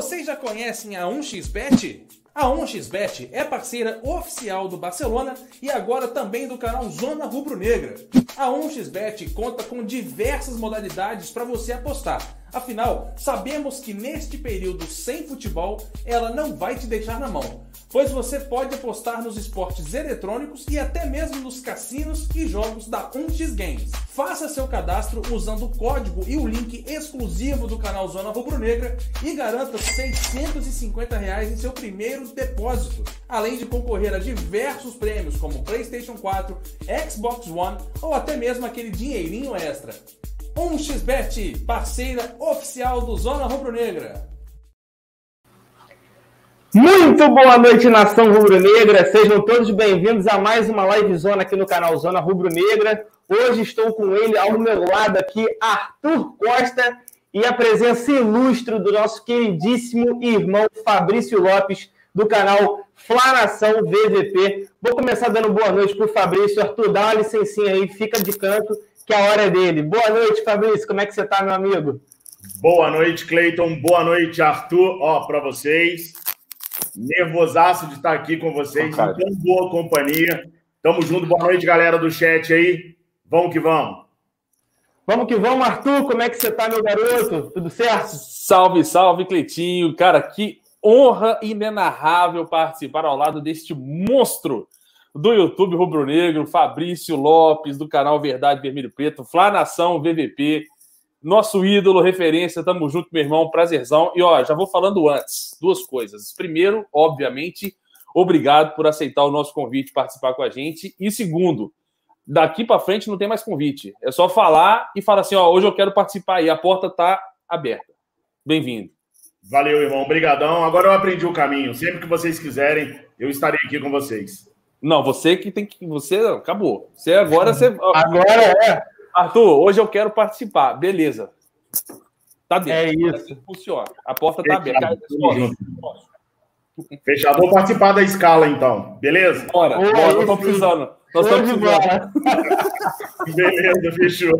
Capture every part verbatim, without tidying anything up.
Vocês já conhecem a um x bet? A um x bet é parceira oficial do Barcelona e agora também do canal Zona Rubro-Negra. A um x bet conta com diversas modalidades para você apostar. Afinal, sabemos que neste período sem futebol, ela não vai te deixar na mão, pois você pode apostar nos esportes eletrônicos e até mesmo nos cassinos e jogos da um x Games. Faça seu cadastro usando o código e o link exclusivo do canal Zona Rubro-Negra e garanta seiscentos e cinquenta reais em seu primeiro depósito, além de concorrer a diversos prêmios como PlayStation quatro, Xbox One ou até mesmo aquele dinheirinho extra. um x bet, parceira oficial do Zona Rubro-Negra. Muito boa noite, nação rubro-negra. Sejam todos bem-vindos a mais uma live zona aqui no canal Zona Rubro-Negra. Hoje estou com ele ao meu lado aqui, Arthur Costa, e a presença ilustre do nosso queridíssimo irmão Fabrício Lopes, do canal Fla Nação V V P. Vou começar dando boa noite para o Fabrício. Arthur, dá uma licencinha aí, fica de canto, que a hora é dele. Boa noite, Fabrício. Como é que você tá, meu amigo? Boa noite, Cleiton. Boa noite, Arthur. Ó, para vocês. Nervosaço de estar aqui com vocês. Em tão boa companhia. Tamo junto. Boa noite, galera do chat aí. Vamos que vamos. Vamos que vamos, Arthur. Como é que você tá, meu garoto? Tudo certo? Salve, salve, Cleitinho. Cara, que honra inenarrável participar ao lado deste monstro do YouTube Rubro-Negro, Fabrício Lopes, do canal Verdade Vermelho e Preto, Fla Nação V V P, nosso ídolo, referência, tamo junto, meu irmão, prazerzão. E ó, já vou falando antes, duas coisas. Primeiro, obviamente, obrigado por aceitar o nosso convite, participar com a gente. E segundo, daqui para frente não tem mais convite, é só falar e falar assim, ó, hoje eu quero participar e a porta tá aberta. Bem-vindo. Valeu, irmão, obrigadão. Agora eu aprendi o caminho, sempre que vocês quiserem, eu estarei aqui com vocês. Não, você que tem que... Você acabou. Você agora... Você, agora é. Arthur, hoje eu quero participar. Beleza. Tá dentro. É isso. Assim funciona. A porta tá aberta. Fechado. Vou participar da escala, então. Beleza? Bora. Oi, bora. Nós estamos precisando. Nós estamos precisando. Beleza, fechou.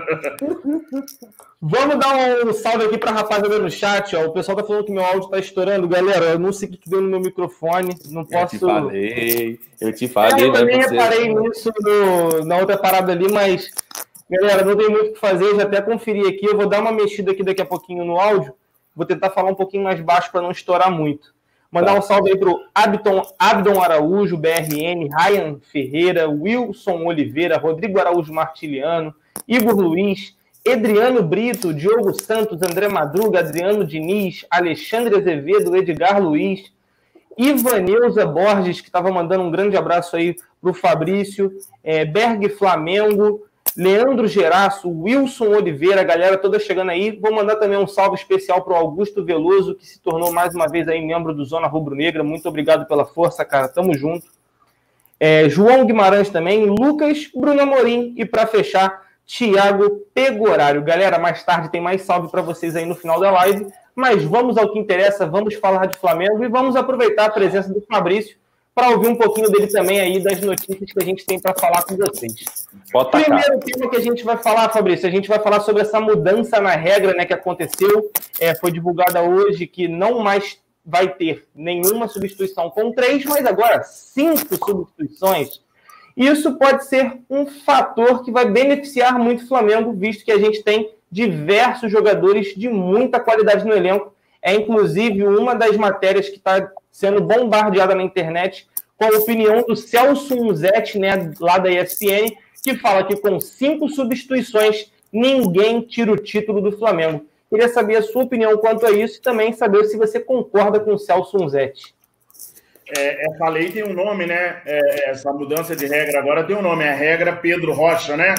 Vamos dar um salve aqui para a rapaziada no chat. Ó. O pessoal tá falando que meu áudio tá estourando. Galera, eu não sei o que deu no meu microfone. Não posso... Eu te falei. Eu te falei. É, eu também você... reparei nisso no, na outra parada ali, mas... Galera, não tem muito o que fazer. Já até conferi aqui. Eu vou dar uma mexida aqui daqui a pouquinho no áudio. Vou tentar falar um pouquinho mais baixo para não estourar muito. Mandar tá. um salve aí para o Abdon, Abdon Araújo, B R N, Ryan Ferreira, Wilson Oliveira, Rodrigo Araújo Martiliano, Igor Luiz, Edriano Brito, Diogo Santos, André Madruga, Adriano Diniz, Alexandre Azevedo, Edgar Luiz, Ivaneuza Borges, que estava mandando um grande abraço aí para o Fabrício, é, Berg Flamengo, Leandro Geraço, Wilson Oliveira, a galera toda chegando aí. Vou mandar também um salve especial para o Augusto Veloso, que se tornou mais uma vez aí membro do Zona Rubro-Negra. Muito obrigado pela força, cara. Tamo junto. É, João Guimarães também, Lucas, Bruno Amorim e para fechar, Thiago Pegorário. Galera, mais tarde tem mais salve para vocês aí no final da live, mas vamos ao que interessa, vamos falar de Flamengo e vamos aproveitar a presença do Fabrício para ouvir um pouquinho dele também aí das notícias que a gente tem para falar com vocês. O primeiro tema que a gente vai falar, Fabrício, a gente vai falar sobre essa mudança na regra, né, que aconteceu, é, foi divulgada hoje que não mais vai ter nenhuma substituição com três, mas agora cinco substituições. Isso pode ser um fator que vai beneficiar muito o Flamengo, visto que a gente tem diversos jogadores de muita qualidade no elenco. É, inclusive, uma das matérias que está sendo bombardeada na internet com a opinião do Celso Unzetti, né, lá da E S P N, que fala que com cinco substituições, ninguém tira o título do Flamengo. Queria saber a sua opinião quanto a isso e também saber se você concorda com o Celso Unzetti. É, essa lei tem um nome, né? É, essa mudança de regra agora tem um nome, é a regra Pedro Rocha, né?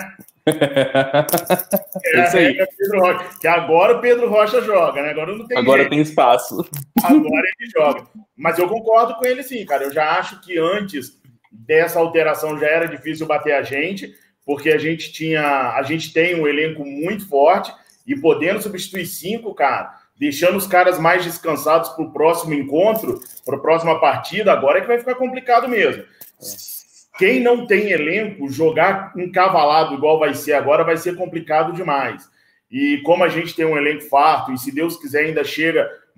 É a regra Pedro Rocha, que agora o Pedro Rocha joga, né? Agora não tem Agora jeito. tem espaço. Agora ele joga. Mas eu concordo com ele sim, cara. Eu já acho que antes dessa alteração já era difícil bater a gente, porque a gente tinha, a gente tem um elenco muito forte e podendo substituir cinco, cara, deixando os caras mais descansados para o próximo encontro, para a próxima partida, agora é que vai ficar complicado mesmo. Quem não tem elenco, jogar encavalado igual vai ser agora, vai ser complicado demais. E como a gente tem um elenco farto, e se Deus quiser ainda chega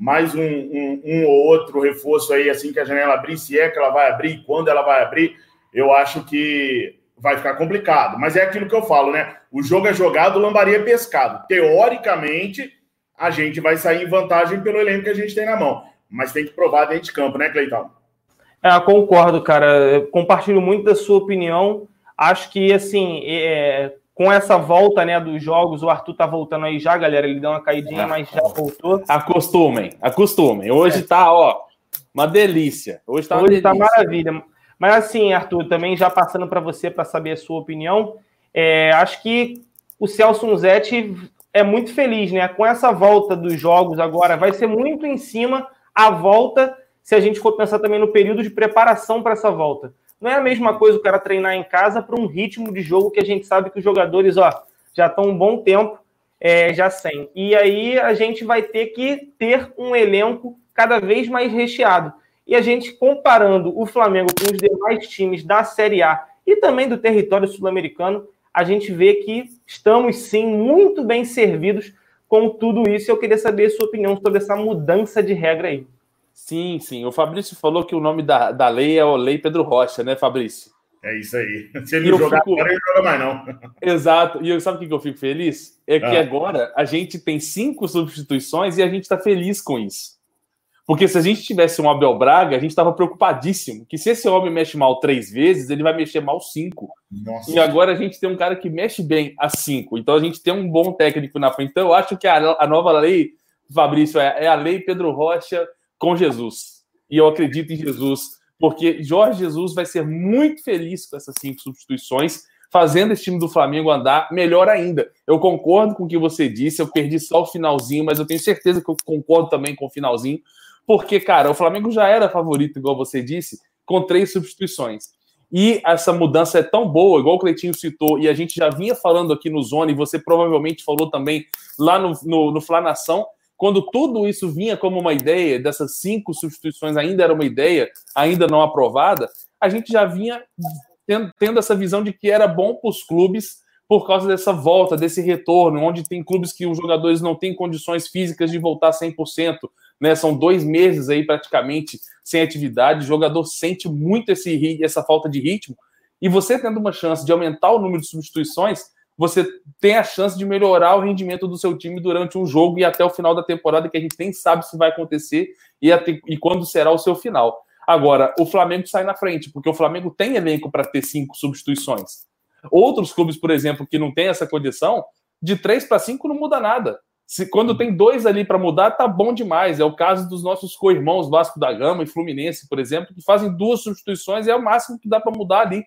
mais um, um, um ou outro reforço aí, assim que a janela abrir, se é que ela vai abrir, quando ela vai abrir, eu acho que vai ficar complicado. Mas é aquilo que eu falo, né? O jogo é jogado, o Lambari é pescado. Teoricamente, a gente vai sair em vantagem pelo elenco que a gente tem na mão. Mas tem que provar dentro de campo, né, Cleitão? É, concordo, cara. Eu compartilho muito da sua opinião. Acho que, assim, é, com essa volta, né, dos jogos, o Arthur tá voltando aí já, galera. Ele deu uma caidinha, mas já voltou. Acostumem, acostumem. Hoje é. tá, ó, uma delícia. Hoje tá uma Hoje delícia. tá maravilha. Mas, assim, Arthur, também já passando para você para saber a sua opinião, é, acho que o Celso Unzetti é muito feliz, né? Com essa volta dos jogos agora, vai ser muito em cima a volta, se a gente for pensar também no período de preparação para essa volta. Não é a mesma coisa o cara treinar em casa para um ritmo de jogo que a gente sabe que os jogadores, ó, já estão um bom tempo é, já sem. E aí a gente vai ter que ter um elenco cada vez mais recheado. E a gente comparando o Flamengo com os demais times da Série A e também do território sul-americano, a gente vê que estamos, sim, muito bem servidos com tudo isso. Eu queria saber a sua opinião sobre essa mudança de regra aí. Sim, sim. O Fabrício falou que o nome da, da lei é o Lei Pedro Rocha, né, Fabrício? É isso aí. Se ele não jogar fico... agora, ele não joga mais, não. Exato. E eu, sabe o que eu fico feliz? É que ah. agora a gente tem cinco substituições e a gente está feliz com isso. Porque se a gente tivesse um Abel Braga, a gente estava preocupadíssimo que se esse homem mexe mal três vezes, ele vai mexer mal cinco. Nossa. E agora a gente tem um cara que mexe bem a cinco. Então a gente tem um bom técnico na frente. Então eu acho que a, a nova lei, Fabrício, é, é a lei Pedro Rocha com Jesus. E eu acredito em Jesus, porque Jorge Jesus vai ser muito feliz com essas cinco substituições, fazendo esse time do Flamengo andar melhor ainda. Eu concordo com o que você disse, eu perdi só o finalzinho, mas eu tenho certeza que eu concordo também com o finalzinho, porque, cara, o Flamengo já era favorito, igual você disse, com três substituições. E essa mudança é tão boa, igual o Cleitinho citou, e a gente já vinha falando aqui no Zona, e você provavelmente falou também lá no, no, no Fla Nação, quando tudo isso vinha como uma ideia, dessas cinco substituições ainda era uma ideia, ainda não aprovada, a gente já vinha tendo, tendo essa visão de que era bom para os clubes por causa dessa volta, desse retorno, onde tem clubes que os jogadores não têm condições físicas de voltar cem por cento, né? São dois meses aí praticamente sem atividade, o jogador sente muito esse, essa falta de ritmo, e você tendo uma chance de aumentar o número de substituições, você tem a chance de melhorar o rendimento do seu time durante um jogo e até o final da temporada, que a gente nem sabe se vai acontecer e, até, e quando será o seu final. Agora, o Flamengo sai na frente, porque o Flamengo tem elenco para ter cinco substituições. Outros clubes, por exemplo, que não tem essa condição, de três para cinco não muda nada. Se, quando tem dois ali para mudar, tá bom demais. É o caso dos nossos co-irmãos Vasco da Gama e Fluminense, por exemplo, que fazem duas substituições e é o máximo que dá para mudar ali.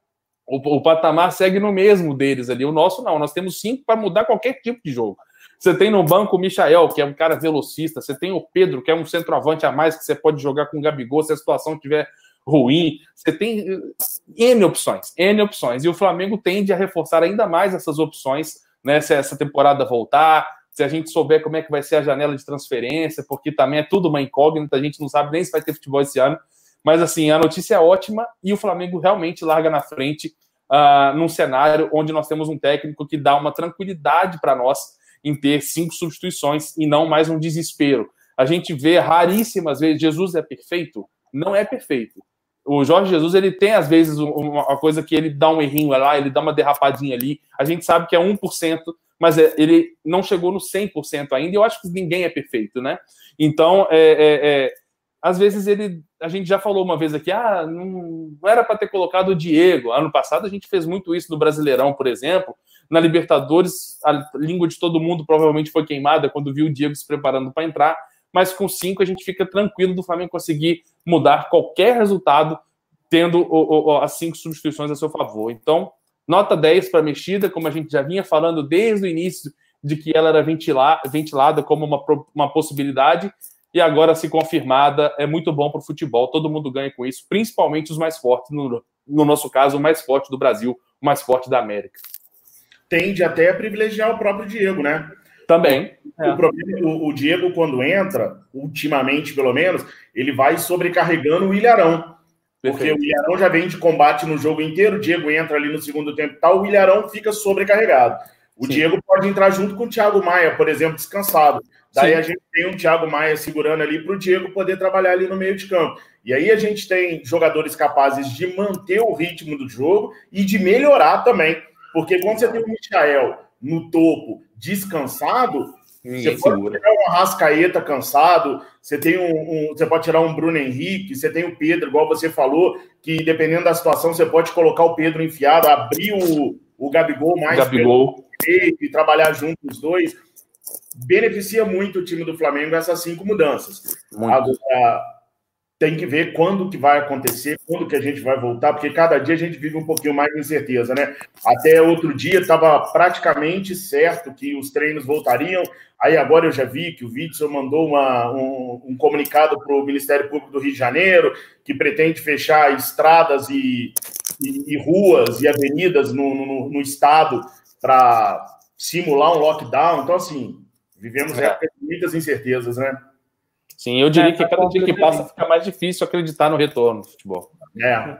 O, o patamar segue no mesmo deles ali. O nosso não. Nós temos cinco para mudar qualquer tipo de jogo. Você tem no banco o Michael, que é um cara velocista. Você tem o Pedro, que é um centroavante a mais que você pode jogar com o Gabigol se a situação estiver ruim. Você tem N opções, N opções. E o Flamengo tende a reforçar ainda mais essas opções, né, se essa temporada voltar, se a gente souber como é que vai ser a janela de transferência, porque também é tudo uma incógnita, a gente não sabe nem se vai ter futebol esse ano. Mas, assim, a notícia é ótima e o Flamengo realmente larga na frente uh, num cenário onde nós temos um técnico que dá uma tranquilidade para nós em ter cinco substituições e não mais um desespero. A gente vê raríssimas vezes, Jesus é perfeito? Não é perfeito. O Jorge Jesus, ele tem, às vezes, uma coisa que ele dá um errinho lá, ele dá uma derrapadinha ali. A gente sabe que é um por cento, mas ele não chegou no cem por cento ainda, e eu acho que ninguém é perfeito, né? Então, é, é, é, às vezes, ele, a gente já falou uma vez aqui, ah, não, não era para ter colocado o Diego. Ano passado, a gente fez muito isso no Brasileirão, por exemplo. Na Libertadores, a língua de todo mundo provavelmente foi queimada quando viu o Diego se preparando para entrar, mas com cinco a gente fica tranquilo do Flamengo conseguir mudar qualquer resultado tendo o, o, as cinco substituições a seu favor. Então, nota dez para a mexida, como a gente já vinha falando desde o início de que ela era ventilar, ventilada como uma, uma possibilidade, e agora, se confirmada, é muito bom para o futebol, todo mundo ganha com isso, principalmente os mais fortes, no, no nosso caso, o mais forte do Brasil, o mais forte da América. Tende até a privilegiar o próprio Diego, né? Também. O, é. problema, o, o Diego, quando entra, ultimamente pelo menos, ele vai sobrecarregando o Ilharão. Porque Perfeito. O Ilharão já vem de combate no jogo inteiro, o Diego entra ali no segundo tempo e tal, o Ilharão fica sobrecarregado. O Sim. Diego pode entrar junto com o Thiago Maia, por exemplo, descansado. Daí Sim. a gente tem um Thiago Maia segurando ali para o Diego poder trabalhar ali no meio de campo. E aí a gente tem jogadores capazes de manter o ritmo do jogo e de melhorar também. Porque quando você tem o Michael no topo descansado, Ninguém você pode segura. tirar um Arrascaeta cansado, você, tem um, um, você pode tirar um Bruno Henrique, você tem o Pedro, igual você falou, que dependendo da situação você pode colocar o Pedro enfiado, abrir o, o Gabigol mais Gabigol. e trabalhar junto os dois. Beneficia muito o time do Flamengo essas cinco mudanças. Muito. Agora, tem que ver quando que vai acontecer, quando que a gente vai voltar, porque cada dia a gente vive um pouquinho mais de incerteza, né? Até outro dia estava praticamente certo que os treinos voltariam, aí agora eu já vi que o Witzel mandou uma, um, um comunicado para o Ministério Público do Rio de Janeiro, que pretende fechar estradas e, e, e ruas e avenidas no, no, no estado para simular um lockdown. Então, assim, vivemos É. épocas de muitas incertezas, né? Sim, eu diria É, que cada dia que passa fica mais difícil acreditar no retorno do futebol. É.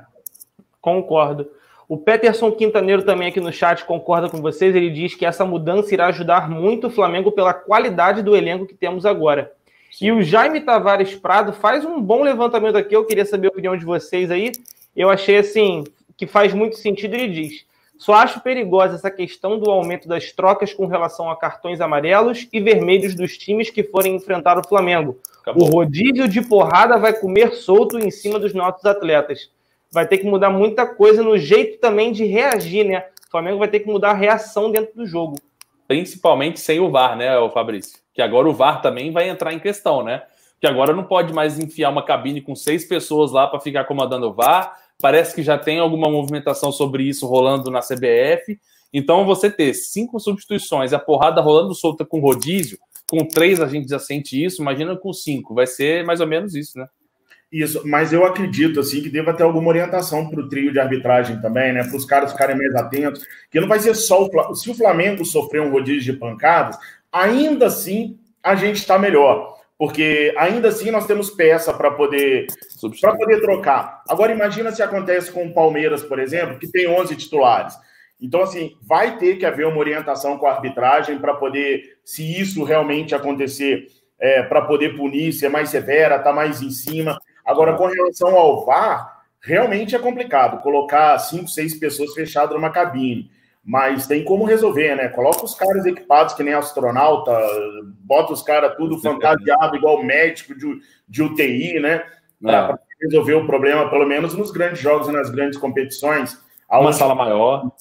Concordo. O Peterson Quintaneiro também aqui no chat concorda com vocês. Ele diz que essa mudança irá ajudar muito o Flamengo pela qualidade do elenco que temos agora. Sim. E o Jaime Tavares Prado faz um bom levantamento aqui. Eu queria saber a opinião de vocês aí. Eu achei assim que faz muito sentido. Ele diz: só acho perigosa essa questão do aumento das trocas com relação a cartões amarelos e vermelhos dos times que forem enfrentar o Flamengo. Acabou. O rodízio de porrada vai comer solto em cima dos nossos atletas. Vai ter que mudar muita coisa no jeito também de reagir, né? O Flamengo vai ter que mudar a reação dentro do jogo. Principalmente sem o V A R, né, o Fabrício? Que agora o V A R também vai entrar em questão, né? Que agora não pode mais enfiar uma cabine com seis pessoas lá para ficar comandando o V A R. Parece que já tem alguma movimentação sobre isso rolando na C B F. Então, você ter cinco substituições e a porrada rolando solta com rodízio, com três a gente já sente isso, imagina com cinco. Vai ser mais ou menos isso, né? Isso, mas eu acredito assim que deva ter alguma orientação para o trio de arbitragem também, né? Para os caras ficarem mais atentos, que não vai ser só o Flamengo. Se o Flamengo sofrer um rodízio de pancadas, ainda assim a gente está melhor. Porque ainda assim nós temos peça para poder, para poder trocar. Agora imagina se acontece com o Palmeiras, por exemplo, que tem onze titulares. Então, assim, vai ter que haver uma orientação com a arbitragem para poder, se isso realmente acontecer, é, para poder punir, ser mais severa, estar tá mais em cima. Agora, com relação ao V A R, realmente é complicado colocar cinco, seis pessoas fechadas numa cabine. Mas tem como resolver, né? Coloca os caras equipados que nem astronauta, bota os caras tudo fantasiado, igual médico de, de U T I, né? Para é. resolver o problema, pelo menos nos grandes jogos e nas grandes competições. Uma sala maior.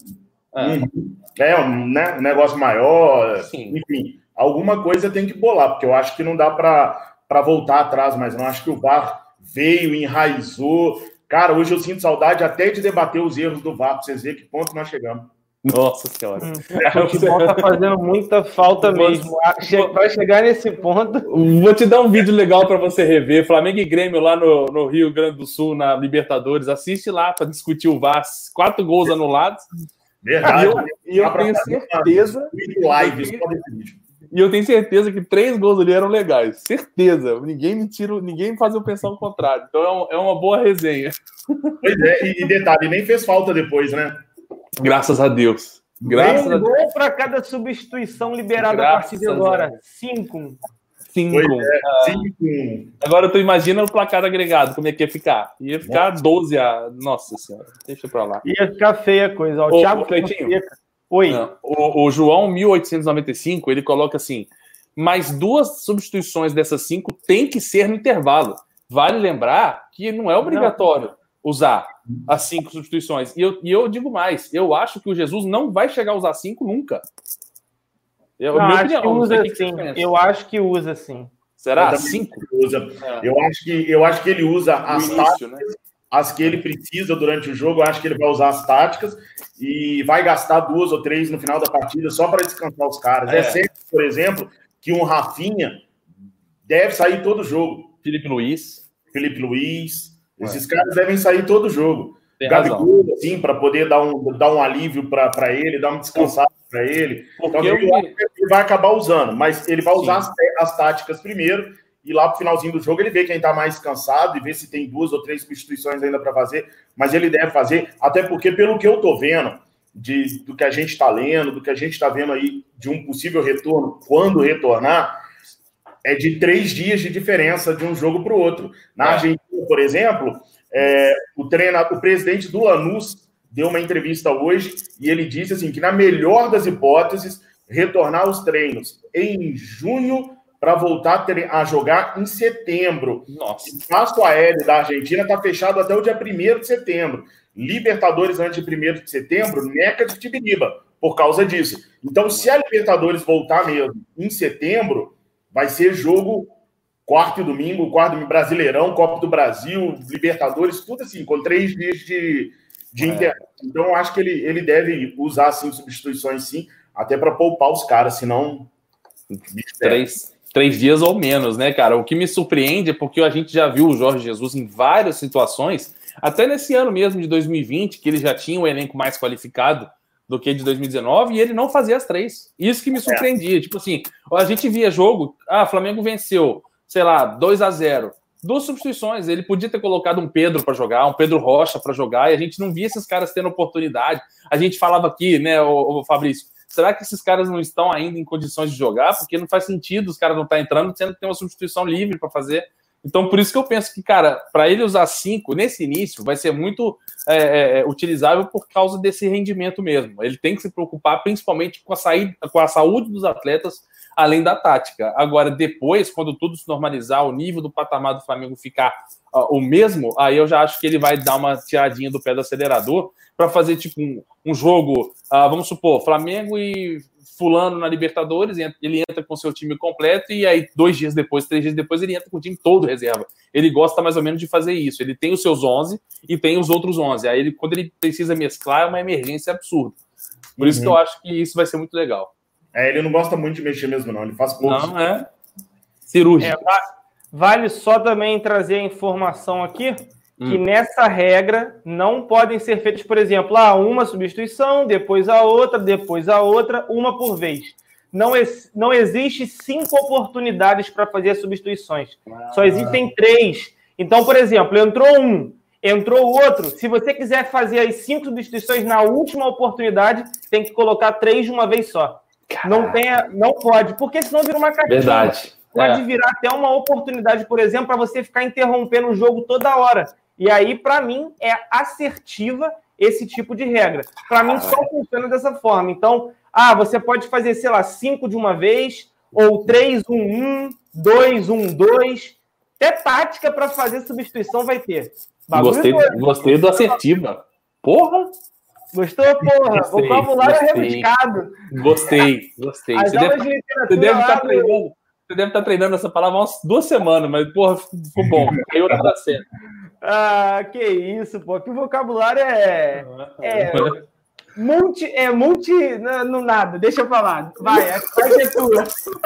É, é um, né, um negócio maior. Sim. Enfim, alguma coisa tem que bolar, porque eu acho que não dá para voltar atrás, mas não acho que o V A R veio, enraizou. Cara, hoje eu sinto saudade até de debater os erros do V A R, para vocês verem que ponto nós chegamos. Nossa senhora. Hum, o futebol tá fazendo muita falta mesmo. Vai chegar nesse ponto. Vou te dar um vídeo legal para você rever. Flamengo e Grêmio lá no, no Rio Grande do Sul, na Libertadores. Assiste lá para discutir o V A R. Quatro gols anulados. Verdade. E eu, eu tenho certeza. Live, e eu tenho certeza que três gols ali eram legais. Certeza. Ninguém me tira, ninguém me faz eu pensar o contrário. Então é, um, é uma boa resenha. Pois é, e, e detalhe, nem fez falta depois, né? Graças a Deus. Graças um a Deus. gol para cada substituição liberada Graças a partir de agora. Cinco. Cinco. É, cinco. Agora tu imagina o placar agregado, como é que ia ficar? Ia ficar Nossa. doze a... Nossa senhora, deixa pra lá. Ia ficar feia a coisa. O Ô, Thiago Cleitinho. Oi. O, o João, mil oitocentos e noventa e cinco, ele coloca assim, mais duas substituições dessas cinco tem que ser no intervalo. Vale lembrar que não é obrigatório não. usar as cinco substituições. E eu, e eu digo mais, eu acho que o Jesus não vai chegar a usar cinco nunca. Eu, não, acho opinião, que usa que sim. Eu acho que usa sim. Será? Cinco? Usa. É. Eu, acho que, eu acho que ele usa as início, táticas, né? As que ele precisa durante o jogo. Eu acho que ele vai usar as táticas e vai gastar duas ou três no final da partida só para descansar os caras. É, é certo, por exemplo, que um Rafinha deve sair todo jogo. Felipe Luiz. Felipe Luiz. Esses é. caras devem sair todo jogo. Tem Gabigol, assim, para poder dar um, dar um alívio para ele, dar um descansado para ele. Então, ele, eu... ele vai acabar usando, mas ele vai usar as, as táticas primeiro e lá pro finalzinho do jogo ele vê quem está mais cansado e vê se tem duas ou três substituições ainda para fazer, mas ele deve fazer, até porque pelo que eu tô vendo, de, do que a gente está lendo, do que a gente está vendo aí de um possível retorno, quando retornar, é de três dias de diferença de um jogo para o outro. Na Argentina, por exemplo, é, o, treinador, o presidente do Lanús deu uma entrevista hoje e ele disse assim, que, na melhor das hipóteses, retornar aos treinos em junho para voltar a jogar em setembro. Nossa. O espaço aéreo da Argentina está fechado até o dia primeiro de setembro. Libertadores antes de primeiro de setembro, Neca de Tibiriba, por causa disso. Então, se a Libertadores voltar mesmo em setembro, vai ser jogo quarto e domingo, quarto domingo, Brasileirão, Copa do Brasil, Libertadores, tudo assim, com três dias de, de é. internet. Então, eu acho que ele, ele deve usar, assim, substituições, sim, até para poupar os caras, senão... Três, três dias ou menos, né, cara? O que me surpreende é porque a gente já viu o Jorge Jesus em várias situações, até nesse ano mesmo de dois mil e vinte, que ele já tinha um elenco mais qualificado do que de dois mil e dezenove, e ele não fazia as três. Isso que me surpreendia. É. Tipo assim, a gente via jogo, ah, Flamengo venceu, sei lá, dois a zero. Duas substituições, ele podia ter colocado um Pedro para jogar, um Pedro Rocha para jogar, e a gente não via esses caras tendo oportunidade. A gente falava aqui, né, o, o Fabrício, será que esses caras não estão ainda em condições de jogar? Porque não faz sentido os caras não estar entrando, sendo que tem uma substituição livre para fazer. Então, por isso que eu penso que, cara, para ele usar cinco nesse início vai ser muito é, é, utilizável por causa desse rendimento mesmo. Ele tem que se preocupar principalmente com a, saída, com a saúde dos atletas, além da tática. Agora, depois, quando tudo se normalizar, o nível do patamar do Flamengo ficar uh, o mesmo, aí eu já acho que ele vai dar uma tiradinha do pé do acelerador para fazer tipo um, um jogo, uh, vamos supor, Flamengo e fulano na Libertadores, ele entra com seu time completo e aí dois dias depois, três dias depois, ele entra com o time todo reserva. Ele gosta mais ou menos de fazer isso. Ele tem os seus onze e tem os outros onze. Aí, ele, quando ele precisa mesclar, é uma emergência absurda. Por uhum. isso que eu acho que isso vai ser muito legal. É, ele não gosta muito de mexer mesmo, não. Ele faz pouco. Não, é cirúrgico. É, vale só também trazer a informação aqui que hum. nessa regra não podem ser feitas, por exemplo, ah, uma substituição, depois a outra, depois a outra, uma por vez. Não, es- não existe cinco oportunidades para fazer as substituições. Ah. Só existem três. Então, por exemplo, entrou um, entrou o outro. Se você quiser fazer as cinco substituições na última oportunidade, tem que colocar três de uma vez só. Não, tem, não pode, porque senão vira uma caixinha. Verdade. Pode é. virar até uma oportunidade, por exemplo, para você ficar interrompendo o jogo toda hora. E aí, para mim, é assertiva esse tipo de regra. Para mim, só funciona dessa forma. Então, ah, você pode fazer, sei lá, cinco de uma vez, ou três, um, um, dois, um, dois. Até tática para fazer substituição vai ter. Gostei, gostei do assertiva. Porra! Gostou, porra? Gostei, vocabulário gostei. é rebuscado. Gostei, gostei. As Você aulas deve, de literatura você deve lá estar do- treinando. Você deve estar treinando essa palavra há umas duas semanas, mas, porra, ficou bom. Caiu na hora certa. Ah, que isso, pô. Que vocabulário é... É... Multi... É multi... Não, não nada. Deixa eu falar. Vai, vai ser tua.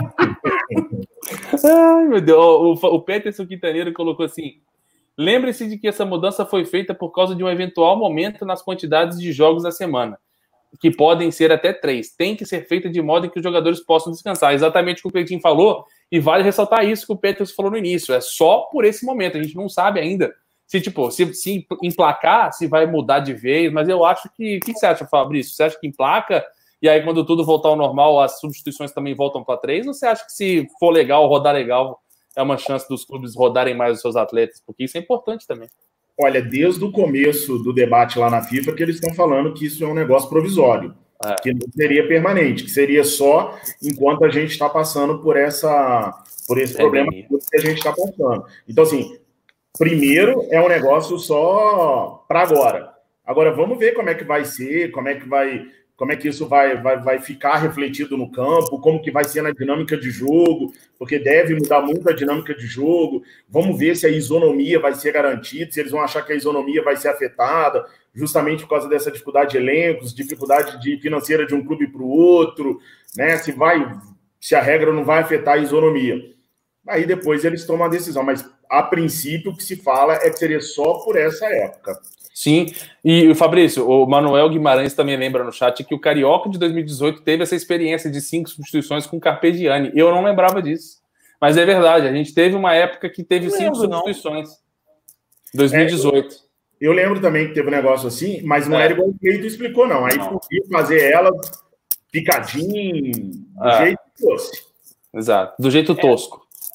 Ai, meu Deus. O, o, o Peterson Quintaneiro colocou assim: lembre-se de que essa mudança foi feita por causa de um eventual aumento nas quantidades de jogos da semana, que podem ser até três. Tem que ser feita de modo que os jogadores possam descansar. Exatamente o que o Cleitinho falou, e vale ressaltar isso que o Peterson falou no início. É só por esse momento. A gente não sabe ainda se, tipo, se, se emplacar, se vai mudar de vez, mas eu acho que... O que você acha, Fabrício? Você acha que emplaca e aí quando tudo voltar ao normal, as substituições também voltam para três? Ou você acha que se for legal, rodar legal, é uma chance dos clubes rodarem mais os seus atletas? Porque isso é importante também. Olha, desde o começo do debate lá na FIFA que eles estão falando que isso é um negócio provisório, é. que não seria permanente, que seria só enquanto a gente está passando por, essa, por esse é problema bem. que a gente está passando. Então, assim, primeiro é um negócio só para agora. Agora, vamos ver como é que vai ser, como é que vai... como é que isso vai, vai, vai ficar refletido no campo, como que vai ser na dinâmica de jogo, porque deve mudar muito a dinâmica de jogo. Vamos ver se a isonomia vai ser garantida, se eles vão achar que a isonomia vai ser afetada, justamente por causa dessa dificuldade de elencos, dificuldade de financeira de um clube para o outro, né? Se, vai, se a regra não vai afetar a isonomia. Aí depois eles tomam a decisão, mas a princípio o que se fala é que seria só por essa época. Sim, e o Fabrício, o Manuel Guimarães também lembra no chat que o Carioca de dois mil e dezoito teve essa experiência de cinco substituições com Carpegiani. Eu não lembrava disso, mas é verdade, a gente teve uma época que teve não cinco lembro, substituições. dois mil e dezoito. É, eu, eu lembro também que teve um negócio assim, mas não é. era igual o Cleito explicou, não. Aí não. podia fazer ela picadinho, do é. jeito que fosse. Exato, do jeito tosco.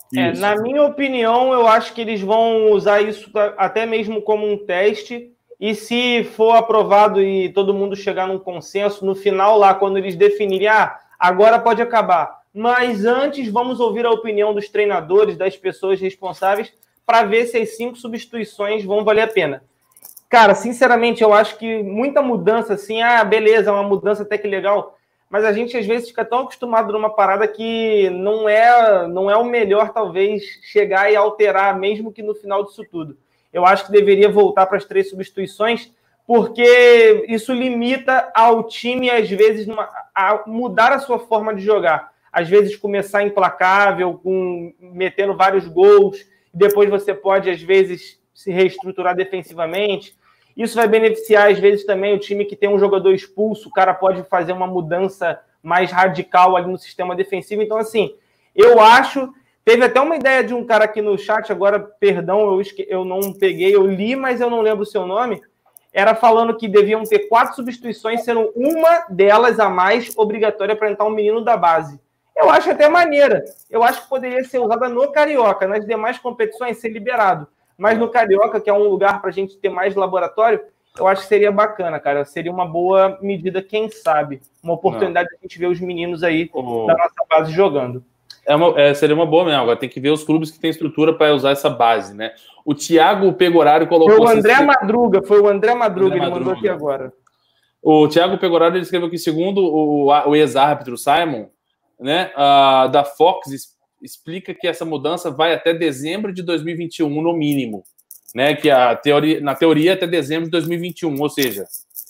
É, na minha opinião, eu acho que eles vão usar isso até mesmo como um teste, e se for aprovado e todo mundo chegar num consenso, no final lá, quando eles definirem, ah, agora pode acabar. Mas antes, vamos ouvir a opinião dos treinadores, das pessoas responsáveis, para ver se as cinco substituições vão valer a pena. Cara, sinceramente, eu acho que muita mudança, assim, ah, beleza, uma mudança até que legal, mas a gente às vezes fica tão acostumado numa parada que não é, não é o melhor, talvez, chegar e alterar, mesmo que no final disso tudo. Eu acho que deveria voltar para as três substituições, porque isso limita ao time, às vezes, numa, a mudar a sua forma de jogar. Às vezes começar implacável, com, metendo vários gols, depois você pode, às vezes, se reestruturar defensivamente. Isso vai beneficiar, às vezes, também o time que tem um jogador expulso, o cara pode fazer uma mudança mais radical ali no sistema defensivo. Então, assim, eu acho... Teve até uma ideia de um cara aqui no chat, agora, perdão, eu, esque... eu não peguei, eu li, mas eu não lembro o seu nome, era falando que deviam ter quatro substituições, sendo uma delas a mais obrigatória para entrar um menino da base. Eu acho até maneira. Eu acho que poderia ser usada no Carioca, nas demais competições ser liberado. Mas no Carioca, que é um lugar para a gente ter mais laboratório, eu acho que seria bacana, cara. Seria uma boa medida, quem sabe. Uma oportunidade de a gente ver os meninos aí oh. da nossa base jogando. É uma, é, seria uma boa mesmo. Agora tem que ver os clubes que têm estrutura para usar essa base, né? O Thiago Pegoraro colocou... Foi o André assim, Madruga, foi o André Madruga, André ele Madruga. mandou aqui agora. O Thiago Pegoraro ele escreveu que, segundo o, o ex-árbitro Simon, né, uh, da Fox, explica que essa mudança vai até dezembro de dois mil e vinte e um, no mínimo. Né, que a teoria, na teoria até dezembro de dois mil e vinte e um, ou seja,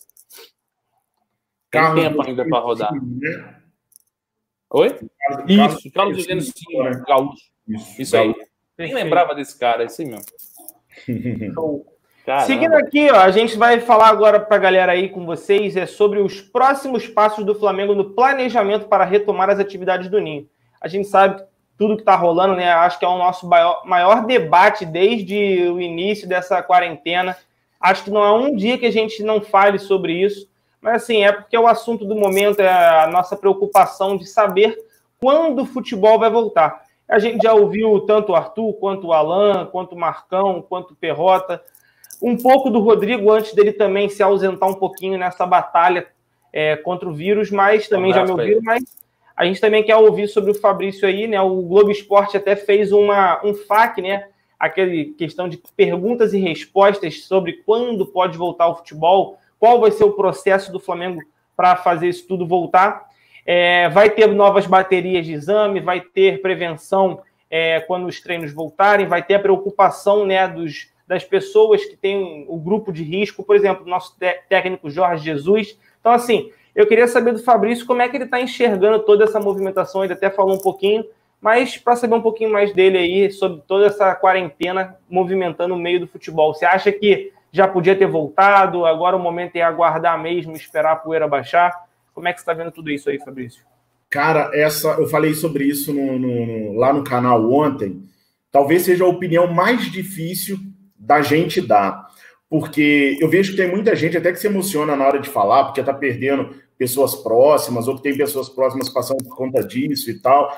tem Carlos tempo ainda para rodar. Né? Oi? Carlos, isso, Carlos dizendo sim, Gaúcho. Isso, isso aí. Nem lembrava desse cara, é isso aí mesmo. Seguindo aqui, ó, a gente vai falar agora para a galera aí com vocês é sobre os próximos passos do Flamengo no planejamento para retomar as atividades do Ninho. A gente sabe tudo que está rolando, né? Acho que é o nosso maior, maior debate desde o início dessa quarentena. Acho que não há um dia que a gente não fale sobre isso. Mas, assim, é porque o assunto do momento é a nossa preocupação de saber quando o futebol vai voltar. A gente já ouviu tanto o Arthur, quanto o Alan, quanto o Marcão, quanto o Perrota. Um pouco do Rodrigo, antes dele também se ausentar um pouquinho nessa batalha é, contra o vírus, mas também um já me ouviram, mas a gente também quer ouvir sobre o Fabrício aí, né? O Globo Esporte até fez uma, um F A Q, né? Aquela questão de perguntas e respostas sobre quando pode voltar o futebol, qual vai ser o processo do Flamengo para fazer isso tudo voltar. É, vai ter novas baterias de exame, vai ter prevenção é, quando os treinos voltarem, vai ter a preocupação, né, dos, das pessoas que têm o grupo de risco, por exemplo, o nosso técnico Jorge Jesus. Então, assim, eu queria saber do Fabrício como é que ele está enxergando toda essa movimentação, ele até falou um pouquinho, mas para saber um pouquinho mais dele aí, sobre toda essa quarentena movimentando o meio do futebol. Você acha que já podia ter voltado, agora o momento é aguardar mesmo, esperar a poeira baixar? Como é que você está vendo tudo isso aí, Fabrício? Cara, essa, eu falei sobre isso no, no, lá no canal ontem. Talvez seja a opinião mais difícil da gente dar. Porque eu vejo que tem muita gente até que se emociona na hora de falar, porque está perdendo pessoas próximas, ou que tem pessoas próximas passando por conta disso e tal.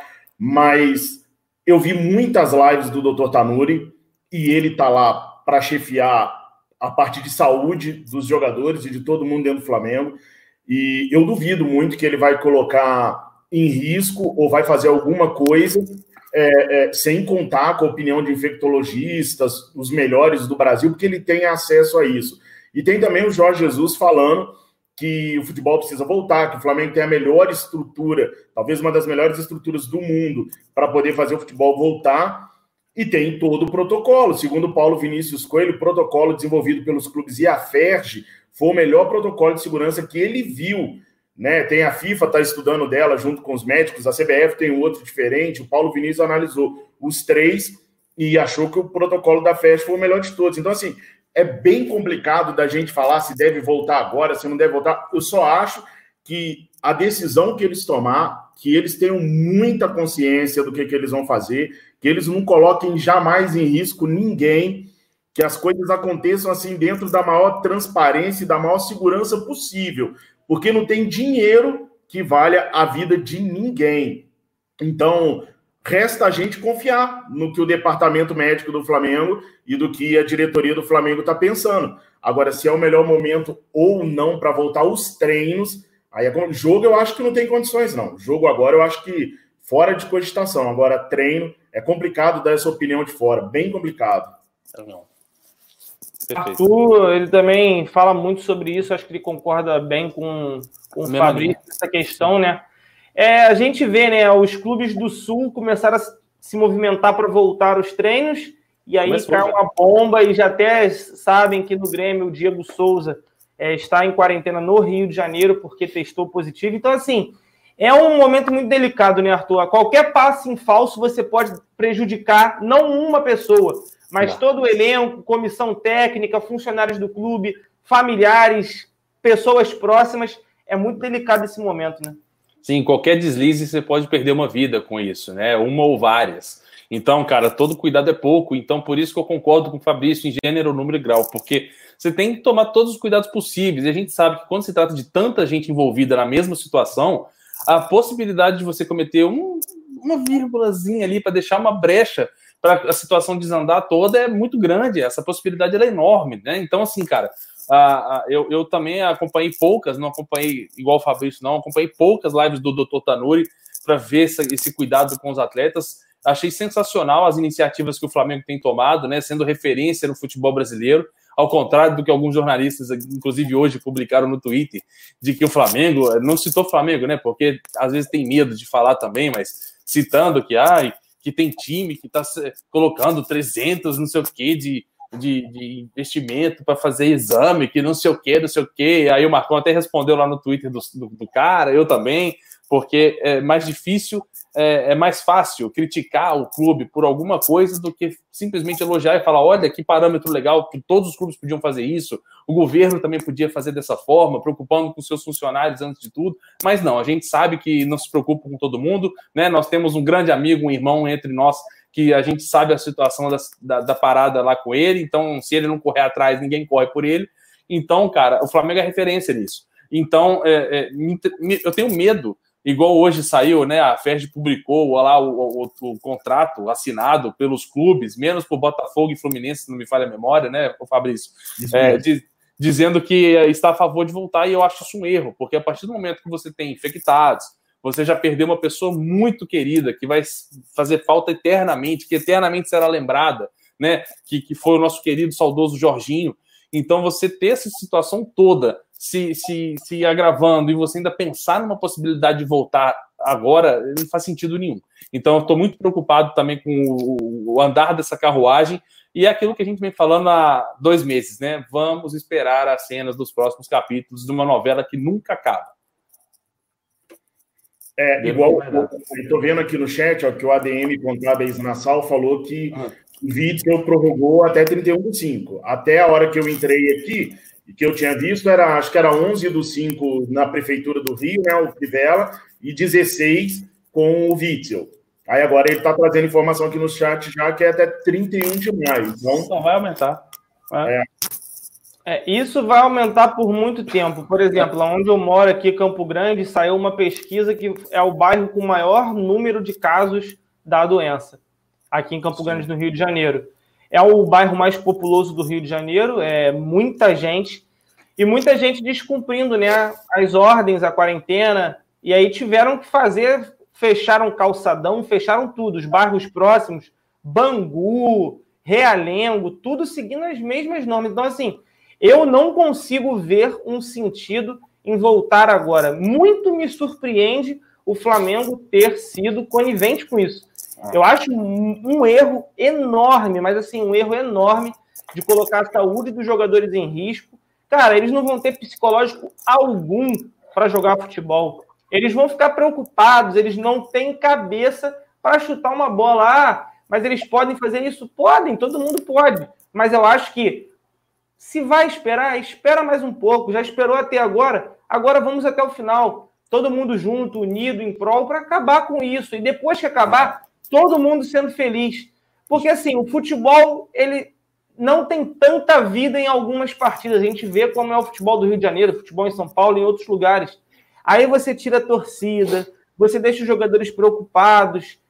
Mas eu vi muitas lives do doutor Tanuri, e ele está lá para chefiar a parte de saúde dos jogadores e de todo mundo dentro do Flamengo. E eu duvido muito que ele vai colocar em risco ou vai fazer alguma coisa é, é, sem contar com a opinião de infectologistas, os melhores do Brasil, porque ele tem acesso a isso. E tem também o Jorge Jesus falando que o futebol precisa voltar, que o Flamengo tem a melhor estrutura, talvez uma das melhores estruturas do mundo, para poder fazer o futebol voltar. E tem todo o protocolo. Segundo Paulo Vinícius Coelho, o protocolo desenvolvido pelos clubes e a F E R J foi o melhor protocolo de segurança que ele viu. Né? Tem a FIFA, está estudando dela junto com os médicos, a C B F tem outro diferente, o Paulo Vinícius analisou os três e achou que o protocolo da F E R J foi o melhor de todos. Então, assim, é bem complicado da gente falar se deve voltar agora, se não deve voltar. Eu só acho que a decisão que eles tomar, que eles tenham muita consciência do que, que eles vão fazer, que eles não coloquem jamais em risco ninguém, que as coisas aconteçam assim dentro da maior transparência e da maior segurança possível, porque não tem dinheiro que valha a vida de ninguém. Então, resta a gente confiar no que o departamento médico do Flamengo e do que a diretoria do Flamengo está pensando. Agora, se é o melhor momento ou não para voltar aos treinos, aí é jogo eu acho que não tem condições, não. Jogo agora eu acho que fora de cogitação. Agora, treino, é complicado dar essa opinião de fora, bem complicado. Não. Arthur, ele também fala muito sobre isso, acho que ele concorda bem com, com o Fabrício nessa questão, né? É, a gente vê, né, os clubes do Sul começaram a se movimentar para voltar aos treinos, e aí Começou, cai uma bomba, e já até sabem que no Grêmio o Diego Souza é, está em quarentena no Rio de Janeiro porque testou positivo. Então, assim, é um momento muito delicado, né, Arthur? A qualquer passo em falso você pode prejudicar não uma pessoa, mas todo o elenco, comissão técnica, funcionários do clube, familiares, pessoas próximas. É muito delicado esse momento, né? Sim, qualquer deslize você pode perder uma vida com isso, né? Uma ou várias. Então, cara, todo cuidado é pouco. Então, por isso que eu concordo com o Fabrício em gênero, número e grau, porque você tem que tomar todos os cuidados possíveis. E a gente sabe que quando se trata de tanta gente envolvida na mesma situação, a possibilidade de você cometer um, uma vírgulazinha ali para deixar uma brecha para a situação desandar toda é muito grande. Essa possibilidade ela é enorme, né? Então, assim, cara, uh, uh, eu, eu também acompanhei poucas, não acompanhei igual o Fabrício, não, acompanhei poucas lives do doutor Tanuri para ver essa, esse cuidado com os atletas. Achei sensacional as iniciativas que o Flamengo tem tomado, né? Sendo referência no futebol brasileiro, ao contrário do que alguns jornalistas, inclusive hoje, publicaram no Twitter, de que o Flamengo, não citou Flamengo, né? Porque às vezes tem medo de falar também, mas citando que, ai, que tem time que está colocando trezentos não sei o que de, de, de investimento para fazer exame, que não sei o que, não sei o que. Aí o Marcão até respondeu lá no Twitter do, do, do cara, eu também, porque é mais difícil, é, é mais fácil criticar o clube por alguma coisa do que simplesmente elogiar e falar, olha, que parâmetro legal, que todos os clubes podiam fazer isso, o governo também podia fazer dessa forma, preocupando com seus funcionários antes de tudo, mas não, a gente sabe que não se preocupa com todo mundo, né? Nós temos um grande amigo, um irmão entre nós, que a gente sabe a situação da, da, da parada lá com ele, então se ele não correr atrás, ninguém corre por ele. Então, cara, o Flamengo é referência nisso. Então, é, é, eu tenho medo. Igual hoje saiu, né? A F E R J publicou lá o, o, o contrato assinado pelos clubes, menos por Botafogo e Fluminense, se não me falha a memória, né, o Fabrício? É, de, dizendo que está a favor de voltar, e eu acho isso um erro, porque a partir do momento que você tem infectados, você já perdeu uma pessoa muito querida, que vai fazer falta eternamente, que eternamente será lembrada, né? Que, que foi o nosso querido, saudoso Jorginho. Então, você ter essa situação toda se, se, se agravando e você ainda pensar numa possibilidade de voltar agora, não faz sentido nenhum. Então, eu estou muito preocupado também com o, o andar dessa carruagem, e é aquilo que a gente vem falando há dois meses, né? Vamos esperar as cenas dos próximos capítulos de uma novela que nunca acaba. É, igual, eu estou vendo aqui no chat, ó, que o A D M Contábeis Nassau falou que ah. o Witzel prorrogou até trinta e um do cinco. Até a hora que eu entrei aqui, que eu tinha visto, era, acho que era onze do cinco na Prefeitura do Rio, né, o Crivella, e dezesseis com o Witzel. Aí agora ele está trazendo informação aqui no chat já que é até trinta e um de maio. Então, Só vai aumentar. É. É, isso vai aumentar por muito tempo. Por exemplo, onde eu moro aqui, Campo Grande, saiu uma pesquisa que é o bairro com o maior número de casos da doença, aqui em Campo Sim. Grande, no Rio de Janeiro. É o bairro mais populoso do Rio de Janeiro, é muita gente, e muita gente descumprindo, né, as ordens, a quarentena, e aí tiveram que fazer, fecharam calçadão, fecharam tudo, os bairros próximos, Bangu, Realengo, tudo seguindo as mesmas normas. Então, assim, eu não consigo ver um sentido em voltar agora. Muito me surpreende o Flamengo ter sido conivente com isso. Eu acho um, um erro enorme, mas assim, um erro enorme de colocar a saúde dos jogadores em risco. Cara, eles não vão ter psicológico algum para jogar futebol. Eles vão ficar preocupados, eles não têm cabeça para chutar uma bola. Ah, mas eles podem fazer isso? Podem, todo mundo pode. Mas eu acho que se vai esperar, espera mais um pouco. Já esperou até agora, agora vamos até o final. Todo mundo junto, unido, em prol, para acabar com isso. E depois que acabar, todo mundo sendo feliz. Porque, assim, o futebol, ele não tem tanta vida em algumas partidas. A gente vê como é o futebol do Rio de Janeiro, futebol em São Paulo e em outros lugares. Aí você tira a torcida, você deixa os jogadores preocupados,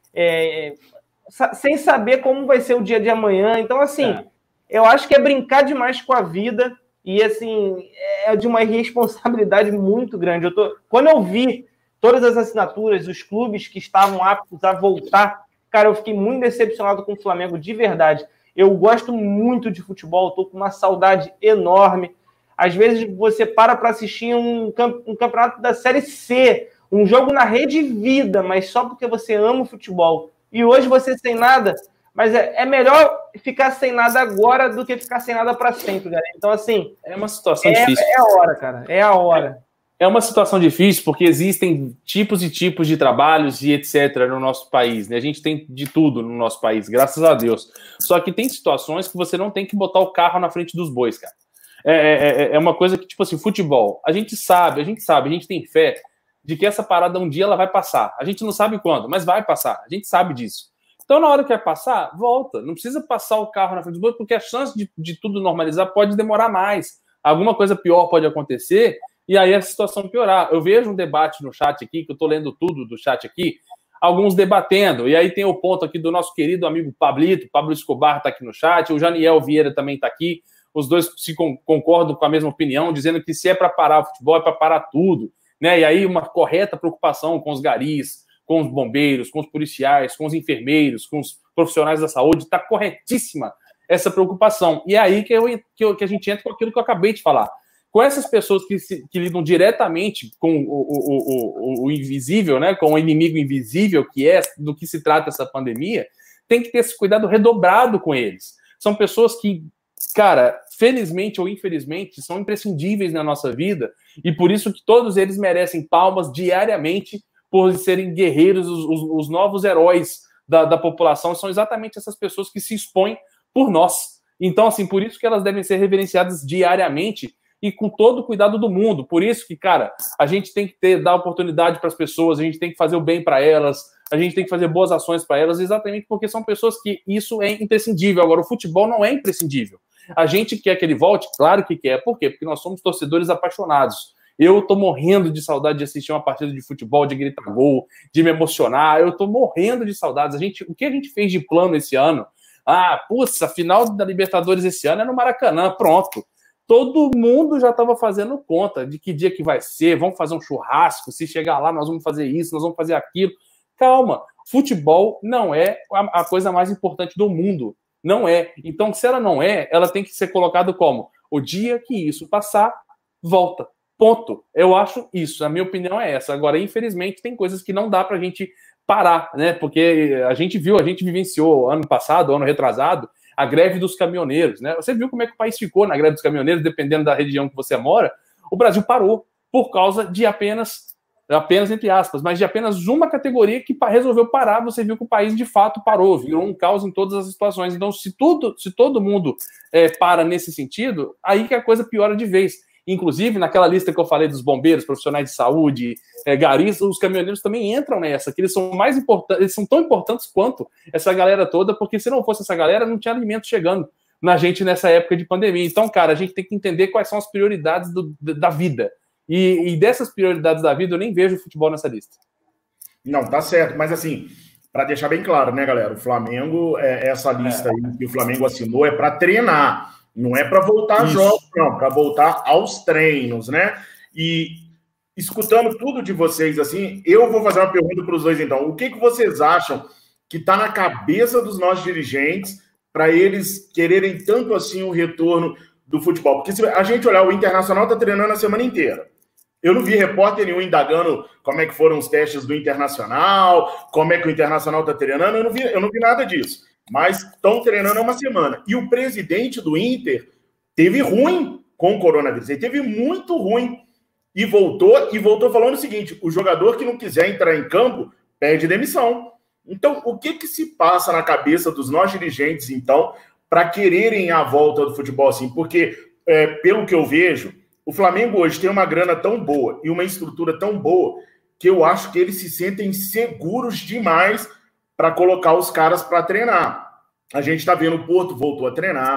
é, sem saber como vai ser o dia de amanhã. Então, assim, é. eu acho que é brincar demais com a vida e, assim, é de uma irresponsabilidade muito grande. Eu tô, quando eu vi todas as assinaturas, os clubes que estavam aptos a voltar, cara, eu fiquei muito decepcionado com o Flamengo, de verdade. Eu gosto muito de futebol, estou com uma saudade enorme. Às vezes você para para assistir um, um campeonato da Série C, um jogo na Rede Vida, mas só porque você ama o futebol. E hoje você sem nada, mas é, é melhor ficar sem nada agora do que ficar sem nada para sempre, galera. Então, assim... É uma situação é, difícil. É a hora, cara. É a hora. É uma situação difícil porque existem tipos e tipos de trabalhos e etcétera no nosso país, né? A gente tem de tudo no nosso país, graças a Deus. Só que tem situações que você não tem que botar o carro na frente dos bois, cara. É, é, é uma coisa que, tipo assim, futebol, a gente sabe, a gente sabe, a gente tem fé de que essa parada um dia ela vai passar. A gente não sabe quando, mas vai passar. A gente sabe disso. Então, na hora que vai passar, volta. Não precisa passar o carro na frente dos bois, porque a chance de, de tudo normalizar pode demorar mais. Alguma coisa pior pode acontecer e aí a situação piorar. Eu vejo um debate no chat aqui, que eu tô lendo tudo do chat aqui, alguns debatendo, e aí tem o ponto aqui do nosso querido amigo Pablito, Pablo Escobar tá aqui no chat, o Janiel Vieira também tá aqui, os dois se concordam com a mesma opinião, dizendo que se é para parar o futebol, é para parar tudo, né? E aí uma correta preocupação com os garis, com os bombeiros, com os policiais, com os enfermeiros, com os profissionais da saúde, tá corretíssima essa preocupação. E é aí que, eu, que, eu, que a gente entra com aquilo que eu acabei de falar. Com essas pessoas que, se, que lidam diretamente com o, o, o, o invisível, né, com o inimigo invisível que é do que se trata essa pandemia, tem que ter esse cuidado redobrado com eles. São pessoas que, cara, felizmente ou infelizmente, são imprescindíveis na nossa vida e por isso que todos eles merecem palmas diariamente por serem guerreiros, os, os, os novos heróis da, da população. São exatamente essas pessoas que se expõem por nós. Então, assim, por isso que elas devem ser reverenciadas diariamente e com todo o cuidado do mundo. Por isso que, cara, a gente tem que ter, dar oportunidade para as pessoas, a gente tem que fazer o bem para elas, a gente tem que fazer boas ações para elas, exatamente porque são pessoas que isso é imprescindível. Agora, o futebol não é imprescindível. A gente quer que ele volte? Claro que quer. Por quê? Porque nós somos torcedores apaixonados. Eu tô morrendo de saudade de assistir uma partida de futebol, de gritar gol, de me emocionar. Eu tô morrendo de saudades. A gente, o que a gente fez de plano esse ano? Ah, putz, a final da Libertadores esse ano é no Maracanã, pronto. Todo mundo já estava fazendo conta de que dia que vai ser, vamos fazer um churrasco, se chegar lá nós vamos fazer isso, nós vamos fazer aquilo. Calma, futebol não é a, a coisa mais importante do mundo, não é. Então, se ela não é, ela tem que ser colocada como o dia que isso passar, volta, ponto. Eu acho isso, a minha opinião é essa. Agora, infelizmente, tem coisas que não dá pra gente parar, né? Porque a gente viu, a gente vivenciou ano passado, ano retrasado, a greve dos caminhoneiros, né? Você viu como é que o país ficou na greve dos caminhoneiros, dependendo da região que você mora. O Brasil parou por causa de apenas, apenas entre aspas, mas de apenas uma categoria que resolveu parar. Você viu que o país de fato parou, virou um caos em todas as situações. Então, se tudo, se todo mundo é, para nesse sentido, aí que a coisa piora de vez. Inclusive, naquela lista que eu falei dos bombeiros, profissionais de saúde, é, garis, os caminhoneiros também entram nessa, que eles são mais importantes, eles são tão importantes quanto essa galera toda, porque se não fosse essa galera, não tinha alimento chegando na gente nessa época de pandemia. Então, cara, a gente tem que entender quais são as prioridades do, da vida. E, e dessas prioridades da vida, eu nem vejo o futebol nessa lista. Não, tá certo, mas assim, para deixar bem claro, né, galera, o Flamengo, é, essa lista é. aí que o Flamengo assinou é para treinar. Não é para voltar a jogos, não, para voltar aos treinos, né? E escutando tudo de vocês, assim, eu vou fazer uma pergunta para os dois, então. O que, que vocês acham que está na cabeça dos nossos dirigentes para eles quererem tanto assim o retorno do futebol? Porque se a gente olhar, o Internacional está treinando a semana inteira. Eu não vi repórter nenhum indagando como é que foram os testes do Internacional, como é que o Internacional está treinando, eu não vi, eu não vi nada disso. Mas estão treinando há uma semana. E o presidente do Inter teve ruim com o coronavírus. Ele teve muito ruim. E voltou, e voltou falando o seguinte, o jogador que não quiser entrar em campo pede demissão. Então, o que, que se passa na cabeça dos nossos dirigentes, então, para quererem a volta do futebol assim? Porque, é, pelo que eu vejo, o Flamengo hoje tem uma grana tão boa e uma estrutura tão boa que eu acho que eles se sentem seguros demais para colocar os caras para treinar. A gente está vendo o Porto voltou a treinar,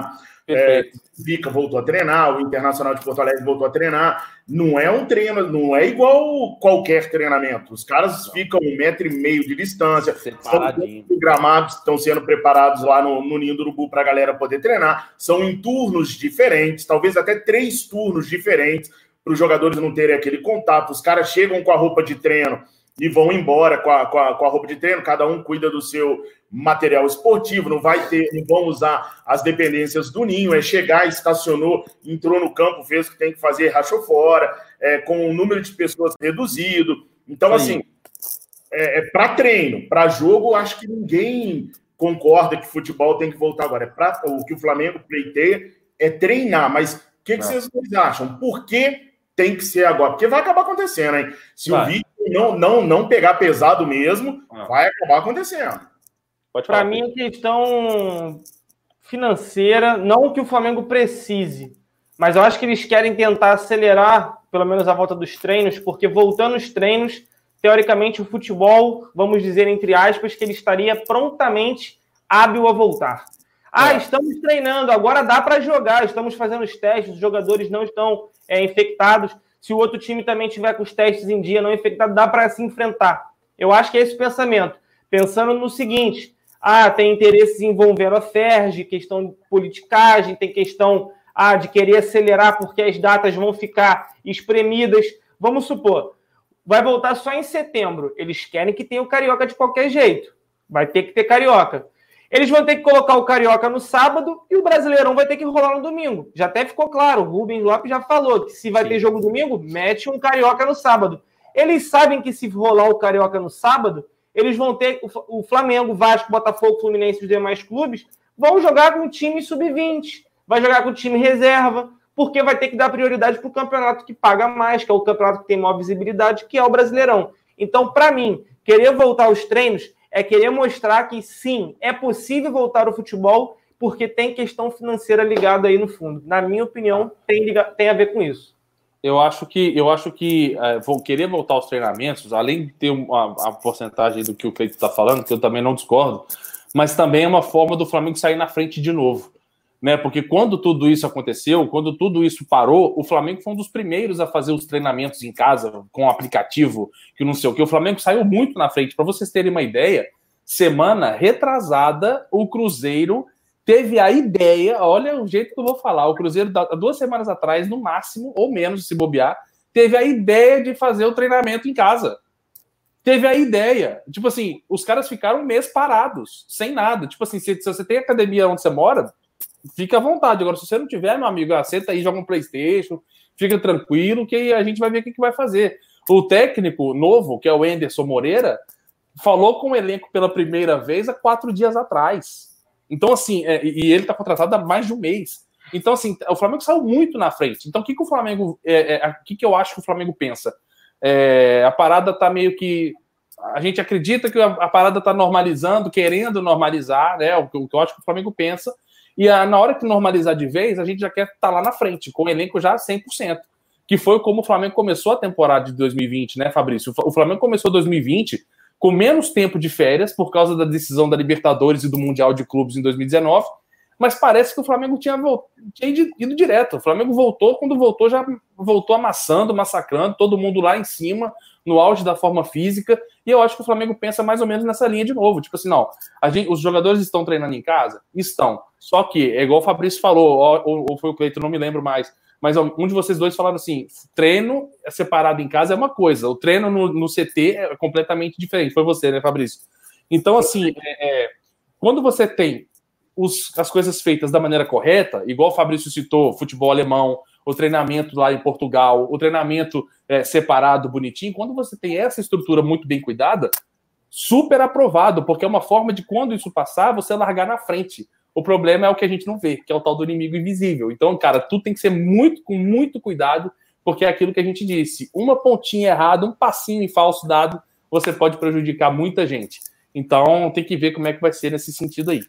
É, Vica voltou a treinar, o Internacional de Porto Alegre voltou a treinar. Não é um treino, não é igual qualquer treinamento. Os caras não. ficam um metro e meio de distância, são gramados, estão sendo preparados lá no, no Ninho do Urubu para a galera poder treinar. São em turnos diferentes, talvez até três turnos diferentes, para os jogadores não terem aquele contato. Os caras chegam com a roupa de treino e vão embora com a, com a, com a roupa de treino, cada um cuida do seu material esportivo, não vai ter, não vão usar as dependências do ninho, é chegar, estacionou, entrou no campo, fez o que tem que fazer, rachou fora, é, com o número de pessoas reduzido. Então, Sim. assim, é, é para treino, para jogo, acho que ninguém concorda que futebol tem que voltar agora. É pra, o que o Flamengo pleiteia é treinar, mas o que, que vocês acham? Por que tem que ser agora? Porque vai acabar acontecendo, hein? Se vai. o vídeo não, não, não pegar pesado mesmo, ah. vai acabar acontecendo. Para mim, a questão financeira, não que o Flamengo precise, mas eu acho que eles querem tentar acelerar, pelo menos, a volta dos treinos, porque voltando os treinos, teoricamente, o futebol, vamos dizer, entre aspas, que ele estaria prontamente hábil a voltar. Ah, é. estamos treinando, agora dá para jogar, estamos fazendo os testes, os jogadores não estão é, infectados. Se o outro time também tiver com os testes em dia, não infectado, dá para se enfrentar. Eu acho que é esse o pensamento. Pensando no seguinte... Ah, tem interesses envolvendo a F E R J, questão de politicagem, tem questão ah, de querer acelerar porque as datas vão ficar espremidas. Vamos supor, vai voltar só em setembro. Eles querem que tenha o Carioca de qualquer jeito. Vai ter que ter Carioca. Eles vão ter que colocar o Carioca no sábado e o Brasileirão vai ter que rolar no domingo. Já até ficou claro, o Rubens Lopes já falou que se vai Sim. ter jogo domingo, mete um Carioca no sábado. Eles sabem que se rolar o Carioca no sábado, eles vão ter, o Flamengo, Vasco, Botafogo, Fluminense e os demais clubes vão jogar com o time sub vinte, vai jogar com o time reserva, porque vai ter que dar prioridade para o campeonato que paga mais, que é o campeonato que tem maior visibilidade, que é o Brasileirão. Então, para mim, querer voltar aos treinos é querer mostrar que, sim, é possível voltar ao futebol, porque tem questão financeira ligada aí no fundo. Na minha opinião, tem, tem a ver com isso. Eu acho que, eu acho que é, vou querer voltar aos treinamentos, além de ter uma, a porcentagem do que o Cleiton está falando, que eu também não discordo, mas também é uma forma do Flamengo sair na frente de novo. Né? Porque quando tudo isso aconteceu, quando tudo isso parou, o Flamengo foi um dos primeiros a fazer os treinamentos em casa, com o aplicativo, que não sei o que. O Flamengo saiu muito na frente. Para vocês terem uma ideia, semana retrasada, o Cruzeiro teve a ideia, olha o jeito que eu vou falar, o Cruzeiro, há duas semanas atrás, no máximo, ou menos, se bobear, teve a ideia de fazer o treinamento em casa. Teve a ideia. Tipo assim, os caras ficaram um mês parados, sem nada. Tipo assim, se, se você tem academia onde você mora, fica à vontade. Agora, se você não tiver, meu amigo, ah, senta aí, joga um PlayStation, fica tranquilo, que a gente vai ver o que, que vai fazer. O técnico novo, que é o Anderson Moreira, falou com o elenco pela primeira vez há quatro dias atrás. Então, assim, é, e ele está contratado há mais de um mês. Então, assim, o Flamengo saiu muito na frente. Então, o que, que o Flamengo. É, é, o que, que eu acho que o Flamengo pensa? É, a parada está meio que. A gente acredita que a, a parada está normalizando, querendo normalizar, né? O, o que eu acho que o Flamengo pensa. E a, na hora que normalizar de vez, a gente já quer estar tá lá na frente, com o elenco já cem por cento. Que foi como o Flamengo começou a temporada de dois mil e vinte, né, Fabrício? O Flamengo começou dois mil e vinte com menos tempo de férias por causa da decisão da Libertadores e do Mundial de Clubes em dois mil e dezenove, mas parece que o Flamengo tinha, tinha ido direto. O Flamengo voltou, quando voltou, já voltou amassando, massacrando, todo mundo lá em cima, no auge da forma física, e eu acho que o Flamengo pensa mais ou menos nessa linha de novo. Tipo assim, não, a gente, os jogadores estão treinando em casa? Estão. Só que, é igual o Fabrício falou, ou, ou foi o Cleiton, não me lembro mais, mas um de vocês dois falaram assim, treino separado em casa é uma coisa, o treino no, no C T é completamente diferente. Foi você, né, Fabrício? Então, assim, é, é, quando você tem os, as coisas feitas da maneira correta, igual o Fabrício citou, futebol alemão, o treinamento lá em Portugal, o treinamento é, separado, bonitinho, quando você tem essa estrutura muito bem cuidada, super aprovado, porque é uma forma de, quando isso passar, você largar na frente. O problema é o que a gente não vê, que é o tal do inimigo invisível. Então, cara, tudo tem que ser muito, com muito cuidado, porque é aquilo que a gente disse. Uma pontinha errada, um passinho em falso dado, você pode prejudicar muita gente. Então, tem que ver como é que vai ser nesse sentido aí.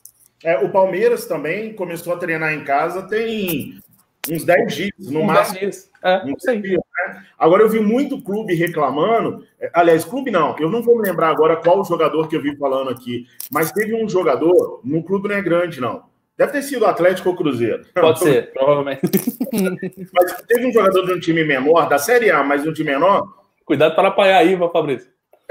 É, o Palmeiras também começou a treinar em casa tem uns dez dias, no máximo. dez dias. É, não sei. Dias, né? Agora, eu vi muito clube reclamando. Aliás, clube não, eu não vou me lembrar agora qual o jogador que eu vi falando aqui, mas teve um jogador, no clube não é grande, não. Deve ter sido Atlético ou Cruzeiro. Pode ser, provavelmente. Mas teve um jogador de um time menor, da Série A, mas de um time menor. Cuidado para não apanhar aí, Fabrício.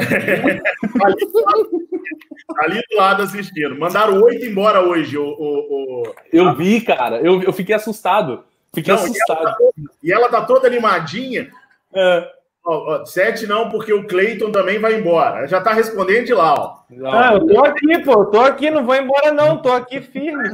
ali, do lado, ali do lado assistindo. Mandaram oito embora hoje. O, o, o... Eu vi, cara. Eu, eu fiquei assustado. Fiquei não, assustado. E ela, tá toda, e ela tá toda animadinha. É. Ó, ó, sete não, porque o Cleiton também vai embora. Já tá respondendo de lá, ó. Ah, eu tô aqui, pô. Tô aqui, não vou embora, não. Tô aqui firme.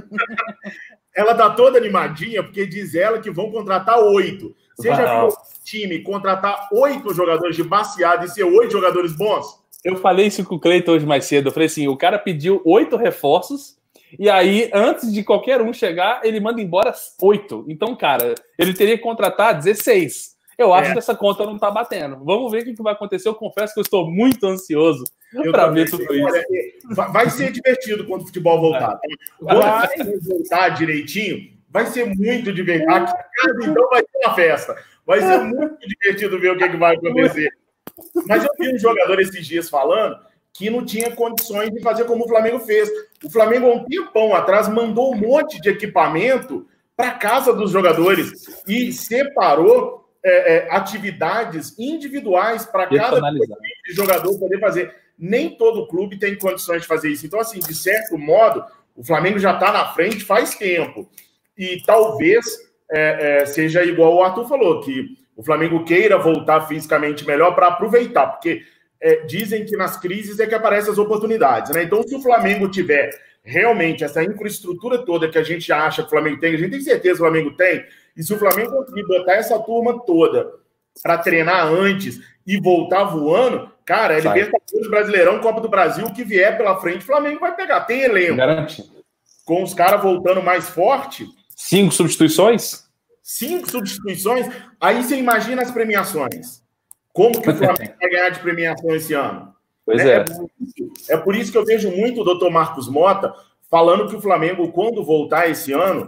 Ela tá toda animadinha, porque diz ela que vão contratar oito. Você já viu o time contratar oito jogadores de baseado e ser oito jogadores bons? Eu falei isso com o Cleiton hoje mais cedo. Eu falei assim, o cara pediu oito reforços e aí, antes de qualquer um chegar, ele manda embora oito. Então, cara, ele teria que contratar dezesseis. Eu acho é. que essa conta não tá batendo. Vamos ver o que vai acontecer. Eu confesso que eu estou muito ansioso para ver tudo isso. Olha, vai ser divertido quando o futebol voltar. Quando vai voltar direitinho, vai ser muito divertido. Aqui em casa, então, vai ser uma festa. Vai ser muito divertido ver o que, que vai acontecer. Mas eu vi um jogador esses dias falando que não tinha condições de fazer como o Flamengo fez. O Flamengo, há um tempão atrás, mandou um monte de equipamento para casa dos jogadores e separou é, é, atividades individuais para cada jogador poder fazer. Nem todo clube tem condições de fazer isso. Então, assim, de certo modo, o Flamengo já está na frente faz tempo. E talvez é, é, seja igual o Arthur falou, que o Flamengo queira voltar fisicamente melhor para aproveitar, porque é, dizem que nas crises é que aparecem as oportunidades, né? Então, se o Flamengo tiver realmente essa infraestrutura toda que a gente acha que o Flamengo tem, a gente tem certeza que o Flamengo tem, e se o Flamengo conseguir botar essa turma toda para treinar antes e voltar voando, cara, é Libertadores, Brasileirão, Copa do Brasil, o que vier pela frente, o Flamengo vai pegar. Tem elenco. Garante. Com os caras voltando mais forte. Cinco substituições? Cinco substituições. Aí você imagina as premiações. Como que o Flamengo vai ganhar de premiação esse ano? Pois é. É. É por, isso, é por isso que eu vejo muito o doutor Marcos Mota falando que o Flamengo, quando voltar esse ano,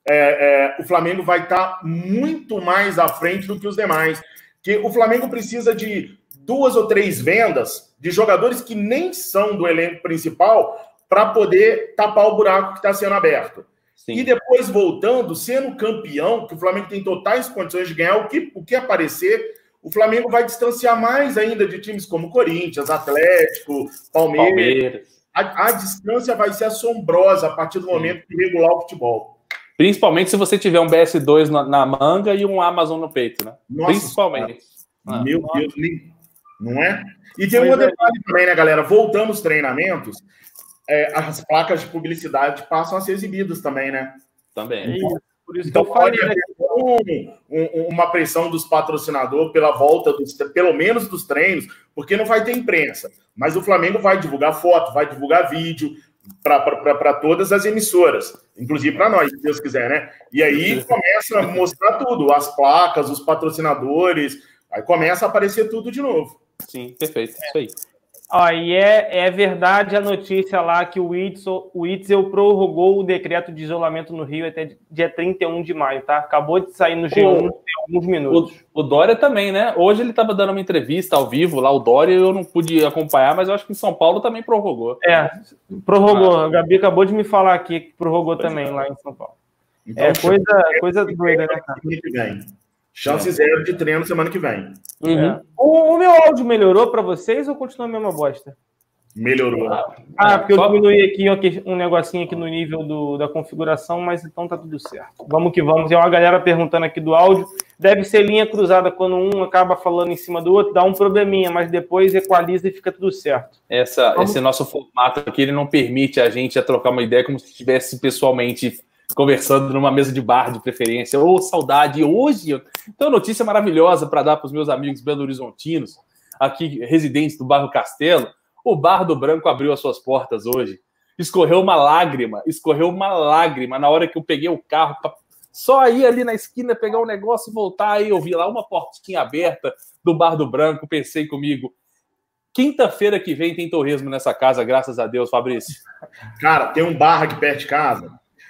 é, é, o Flamengo vai estar muito mais à frente do que os demais. Que o Flamengo precisa de duas ou três vendas de jogadores que nem são do elenco principal para poder tapar o buraco que está sendo aberto. Sim. E depois, voltando, sendo campeão, que o Flamengo tem totais condições de ganhar o que, o que aparecer, o Flamengo vai distanciar mais ainda de times como Corinthians, Atlético, Palmeiras. Palmeiras. A, a distância vai ser assombrosa a partir do momento Sim. que regular o futebol. Principalmente se você tiver um B S dois na, na manga e um Amazon no peito, né? Nossa, Principalmente. Ah, meu nossa. Deus, não é? E tem um outro detalhe também, né, galera? Voltando aos treinamentos, é, as placas de publicidade passam a ser exibidas também, né? Também. Então, por isso então que eu pode haver um, um, uma pressão dos patrocinadores pela volta, dos, pelo menos dos treinos, porque não vai ter imprensa. Mas o Flamengo vai divulgar foto, vai divulgar vídeo para todas as emissoras, inclusive para nós, se Deus quiser, né? E aí começa a mostrar tudo, as placas, os patrocinadores, aí começa a aparecer tudo de novo. Sim, perfeito, isso aí. Ó, e é, é verdade a notícia lá que o Itzel, o Itzel prorrogou o decreto de isolamento no Rio até dia trinta e um de maio, tá? Acabou de sair no G um tem alguns minutos. O, o Dória também, né? Hoje ele estava dando uma entrevista ao vivo lá, o Dória, eu não pude acompanhar, mas eu acho que em São Paulo também prorrogou. É, prorrogou. Ah, a Gabi acabou de me falar aqui que prorrogou também é. lá em São Paulo. Então, é coisa, coisa doida, né, cara? Chance zero de treino semana que vem. Uhum. É. O, o meu áudio melhorou para vocês ou continua a mesma bosta? Melhorou. Ah, porque eu diminuí aqui um negocinho aqui no nível do, da configuração, mas então tá tudo certo. Vamos que vamos. Tem uma galera perguntando aqui do áudio. Deve ser linha cruzada quando um acaba falando em cima do outro, dá um probleminha, mas depois equaliza e fica tudo certo. Essa, esse nosso formato aqui, ele não permite a gente a trocar uma ideia como se estivesse pessoalmente conversando numa mesa de bar de preferência. Ô, oh, saudade! Hoje eu tenho uma notícia maravilhosa para dar para os meus amigos belo-horizontinos, aqui residentes do bairro Castelo. O Bar do Branco abriu as suas portas hoje. Escorreu uma lágrima, escorreu uma lágrima na hora que eu peguei o carro pra só ir ali na esquina, pegar um negócio e voltar. Aí eu vi lá uma portinha aberta do Bar do Branco, pensei comigo, quinta-feira que vem tem torresmo nessa casa, graças a Deus, Fabrício. Cara, tem um bar aqui perto de casa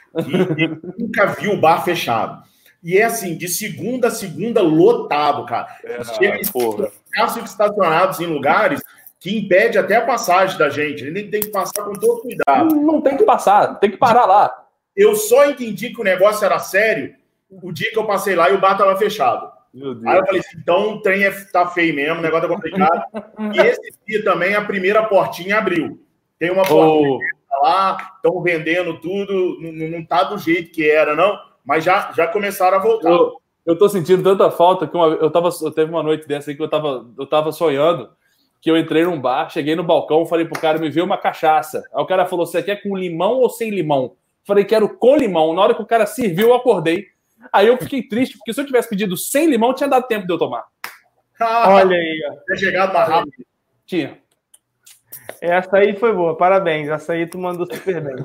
e nunca vi o bar fechado. E é assim, de segunda a segunda, lotado, cara. É, Chega carros estacionados em lugares que impede até a passagem da gente. A gente tem que passar com todo cuidado. Não, não tem que passar, tem que parar lá. Eu só entendi que o negócio era sério o dia que eu passei lá e o bar estava fechado. Aí eu falei assim, então o trem é, tá feio mesmo, o negócio é complicado. E esse dia também a primeira portinha abriu. Tem uma portinha oh. lá, estão vendendo tudo, não, não tá do jeito que era, não, mas já, já começaram a voltar. Eu, eu tô sentindo tanta falta que uma, eu, tava, eu teve uma noite dessa aí que eu tava, eu tava sonhando, que eu entrei num bar, cheguei no balcão, falei pro cara, me veio uma cachaça. Aí o cara falou, você quer com limão ou sem limão? Falei, quero com limão. Na hora que o cara serviu, eu acordei. Aí eu fiquei triste, porque se eu tivesse pedido sem limão, tinha dado tempo de eu tomar. Olha aí, ó. Tinha chegado mais rápido. Tinha. Essa aí foi boa, parabéns. Essa aí tu mandou super bem.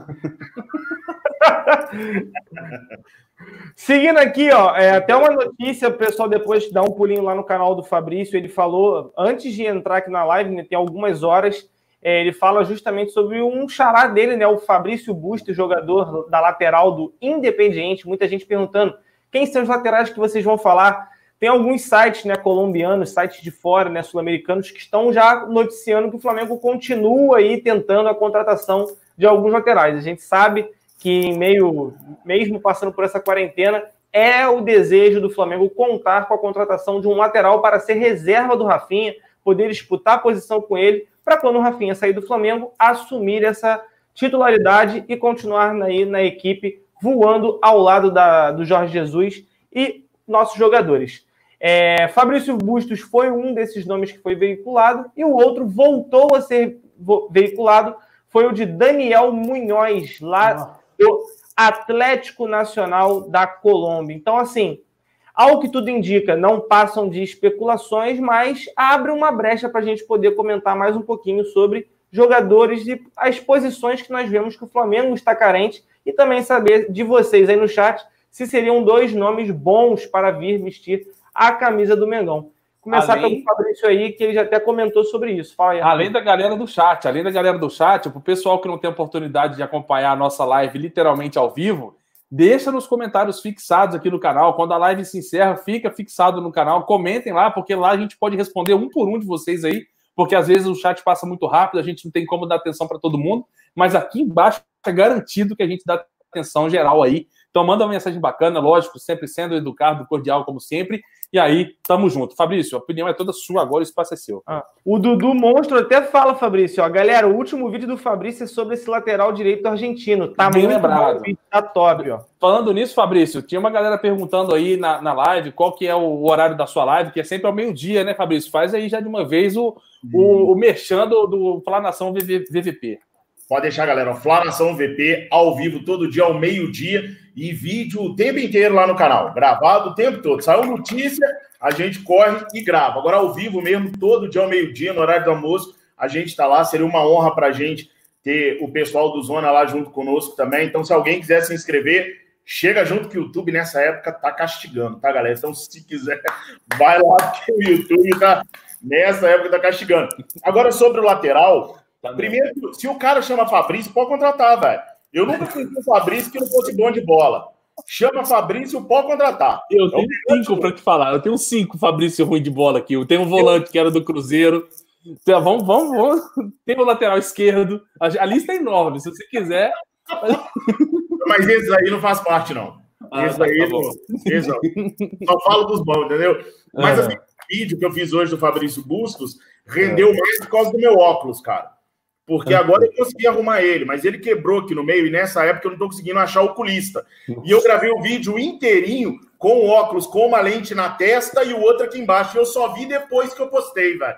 Seguindo aqui, ó, é, até uma notícia, o pessoal depois dá um pulinho lá no canal do Fabrício, ele falou, antes de entrar aqui na live, né, tem algumas horas, é, ele fala justamente sobre um xará dele, né, o Fabrício Bustos, jogador da lateral do Independiente, muita gente perguntando, quem são os laterais que vocês vão falar? Tem alguns sites, né, colombianos, sites de fora, né, sul-americanos, que estão já noticiando que o Flamengo continua aí tentando a contratação de alguns laterais. A gente sabe que em meio, mesmo passando por essa quarentena, é o desejo do Flamengo contar com a contratação de um lateral para ser reserva do Rafinha, poder disputar a posição com ele, para quando o Rafinha sair do Flamengo, assumir essa titularidade e continuar aí na equipe, voando ao lado da, do Jorge Jesus e nossos jogadores. É, Fabrício Bustos foi um desses nomes que foi veiculado, e o outro voltou a ser veiculado, foi o de Daniel Munhoz, lá do Atlético Nacional da Colômbia. Então, assim, ao que tudo indica, não passam de especulações, mas abre uma brecha para a gente poder comentar mais um pouquinho sobre jogadores e as posições que nós vemos que o Flamengo está carente, e também saber de vocês aí no chat se seriam dois nomes bons para vir vestir a camisa do Mengão. Começar além... pelo Fabrício aí, que ele já até comentou sobre isso. Fala aí, além da galera do chat, além da galera do chat, para o pessoal que não tem oportunidade de acompanhar a nossa live literalmente ao vivo, deixa nos comentários fixados aqui no canal. Quando a live se encerra, fica fixado no canal. Comentem lá, porque lá a gente pode responder um por um de vocês aí, porque às vezes o chat passa muito rápido, a gente não tem como dar atenção para todo mundo, mas aqui embaixo é garantido que a gente dá atenção geral aí. Então manda uma mensagem bacana, lógico, sempre sendo educado, cordial, como sempre. E aí, tamo junto. Fabrício, a opinião é toda sua agora, o espaço é seu. Ah, o Dudu Monstro até fala, Fabrício, ó, galera, o último vídeo do Fabrício é sobre esse lateral direito argentino. Tá bem muito lembrado. Bom, tá top, ó. Falando nisso, Fabrício, tinha uma galera perguntando aí na, na live qual que é o horário da sua live, que é sempre ao meio-dia, né, Fabrício? Faz aí já de uma vez o, hum. o, o merchan do, do Flanação V V P. Pode deixar, galera. Flanação V P, ao vivo, todo dia, ao meio-dia, e vídeo o tempo inteiro lá no canal. Gravado o tempo todo. Saiu notícia, a gente corre e grava. Agora, ao vivo mesmo, todo dia, ao meio-dia, no horário do almoço, a gente está lá. Seria uma honra para a gente ter o pessoal do Zona lá junto conosco também. Então, se alguém quiser se inscrever, chega junto, que o YouTube, nessa época, tá castigando, tá, galera? Então, se quiser, vai lá, porque o YouTube tá, nessa época, tá castigando. Agora, sobre o lateral... Tá primeiro, se o cara chama Fabrício, pode contratar, velho. Eu nunca conheci um Fabrício que não fosse bom de bola. Chama Fabrício, pode contratar. Eu tenho é cinco para te falar. Eu tenho cinco Fabrício ruim de bola aqui. Eu tenho um volante que era do Cruzeiro. Então, vamos, vamos, vamos. Tem o lateral esquerdo. A lista é enorme. Se você quiser. Mas esses aí não faz parte, não. Ah, esses tá, aí, tá não, esses não. Só falo dos bons, entendeu? Mas é. assim, o vídeo que eu fiz hoje do Fabrício Bustos rendeu é. mais por causa do meu óculos, cara. Porque agora eu consegui arrumar ele, mas ele quebrou aqui no meio e nessa época eu não estou conseguindo achar o oculista. E eu gravei o vídeo inteirinho com o óculos, com uma lente na testa e o outro aqui embaixo. E eu só vi depois que eu postei, velho.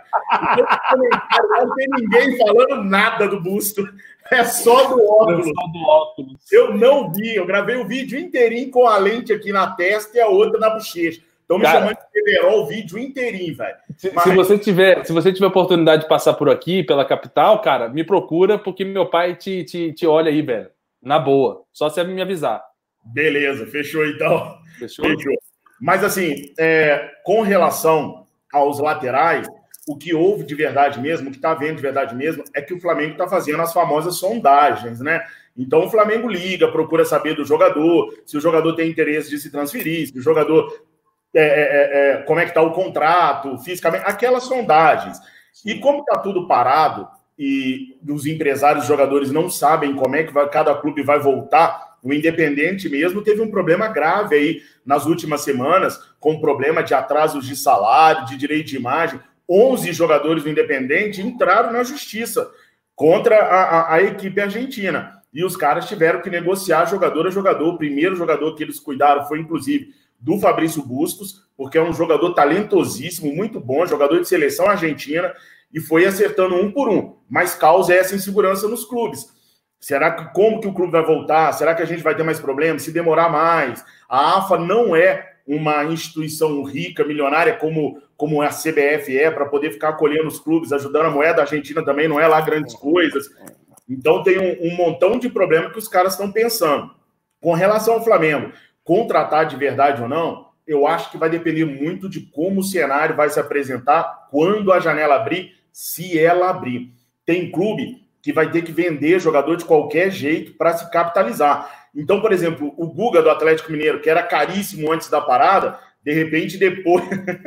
Não tem ninguém falando nada do busto. É só do óculos. É só do óculos. Eu não vi. Eu gravei o vídeo inteirinho com a lente aqui na testa e a outra na bochecha. Estão me cara, chamando de Feverol o vídeo inteirinho, velho. Se, Mas... se, você tiver, se você tiver oportunidade de passar por aqui, pela capital, cara, me procura, porque meu pai te, te, te olha aí, velho. Na boa. Só você me avisar. Beleza, fechou então. Fechou? Fechou. Mas assim, é, com relação aos laterais, o que houve de verdade mesmo, o que está havendo de verdade mesmo, é que o Flamengo está fazendo as famosas sondagens, né? Então o Flamengo liga, procura saber do jogador, se o jogador tem interesse de se transferir, se o jogador... É, é, é, como é que está o contrato, fisicamente, aquelas sondagens. E como está tudo parado e os empresários, os jogadores não sabem como é que vai, cada clube vai voltar O Independente mesmo teve um problema grave aí nas últimas semanas, com problema de atrasos de salário, de direito de imagem. onze jogadores do Independente entraram na justiça contra a, a, a equipe argentina. E os caras tiveram que negociar jogador a jogador. O primeiro jogador que eles cuidaram foi, inclusive, do Fabrício Bustos, porque é um jogador talentosíssimo, muito bom, jogador de seleção argentina, e foi acertando um por um. Mas causa essa insegurança nos clubes. Será que como que o clube vai voltar? Será que a gente vai ter mais problemas? Se demorar mais? A AFA não é uma instituição rica, milionária, como, como a C B F é, para poder ficar acolhendo os clubes, ajudando a moeda argentina também, não é lá grandes coisas. Então tem um, um montão de problemas que os caras estão pensando. Com relação ao Flamengo, contratar de verdade ou não, eu acho que vai depender muito de como o cenário vai se apresentar quando a janela abrir, se ela abrir. Tem clube que vai ter que vender jogador de qualquer jeito para se capitalizar. Então, por exemplo, o Guga do Atlético Mineiro, que era caríssimo antes da parada, de repente depois,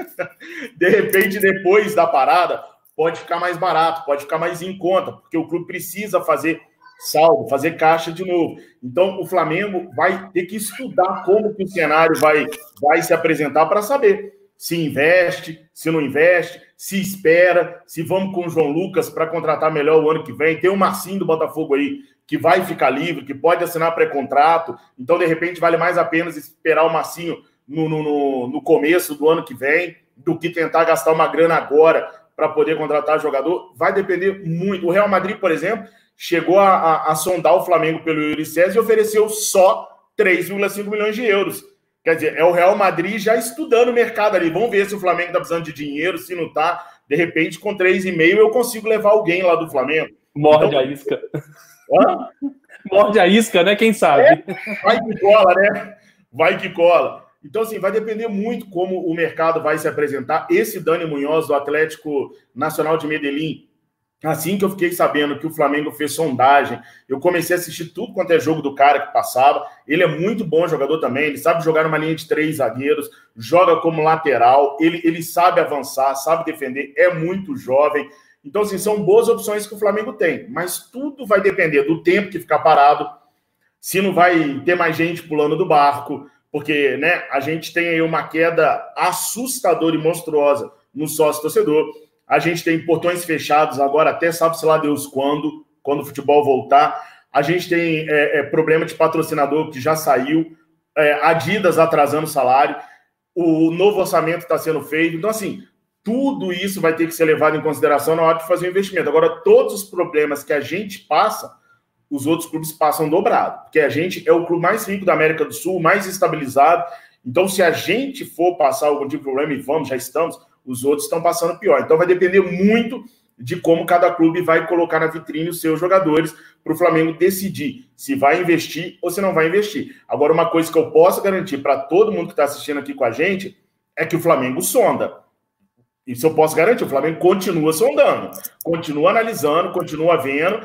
de repente depois da parada, pode ficar mais barato, pode ficar mais em conta, porque o clube precisa fazer saldo, fazer caixa de novo. Então, o Flamengo vai ter que estudar como que o cenário vai, vai se apresentar para saber se investe, se não investe, se espera, se vamos com o João Lucas para contratar melhor o ano que vem. Tem o Marcinho do Botafogo aí, que vai ficar livre, que pode assinar pré-contrato. Então, de repente, vale mais a pena esperar o Marcinho no, no, no começo do ano que vem do que tentar gastar uma grana agora para poder contratar jogador. Vai depender muito. O Real Madrid, por exemplo, chegou a, a, a sondar o Flamengo pelo Yuri César e ofereceu só três vírgula cinco milhões de euros. Quer dizer, é o Real Madrid já estudando o mercado ali. Vamos ver se o Flamengo está precisando de dinheiro, se não está. De repente, com três vírgula cinco eu consigo levar alguém lá do Flamengo. Morde então, a isca. Hã? Morde a isca, né? Quem sabe? É, vai que cola, né? Vai que cola. Então, assim, vai depender muito como o mercado vai se apresentar. Esse Dani Munhoz, do Atlético Nacional de Medellín, assim que eu fiquei sabendo que o Flamengo fez sondagem, eu comecei a assistir tudo quanto é jogo do cara que passava. Ele é muito bom jogador também, ele sabe jogar numa linha de três zagueiros, joga como lateral, ele, ele sabe avançar, sabe defender, é muito jovem. Então, assim, são boas opções que o Flamengo tem, mas tudo vai depender do tempo que ficar parado, se não vai ter mais gente pulando do barco, porque, né, a gente tem aí uma queda assustadora e monstruosa no sócio-torcedor. A gente tem portões fechados agora, até sabe-se lá Deus quando, quando o futebol voltar. A gente tem é, é, problema de patrocinador que já saiu, é, Adidas atrasando o salário, o novo orçamento está sendo feito. Então, assim, tudo isso vai ter que ser levado em consideração na hora de fazer o investimento. Agora, todos os problemas que a gente passa, os outros clubes passam dobrado, porque a gente é o clube mais rico da América do Sul, mais estabilizado. Então, se a gente for passar algum tipo de problema, e vamos, já estamos, os outros estão passando pior. Então vai depender muito de como cada clube vai colocar na vitrine os seus jogadores para o Flamengo decidir se vai investir ou se não vai investir. Agora, uma coisa que eu posso garantir para todo mundo que está assistindo aqui com a gente é que o Flamengo sonda. Isso eu posso garantir. O Flamengo continua sondando, continua analisando, continua vendo.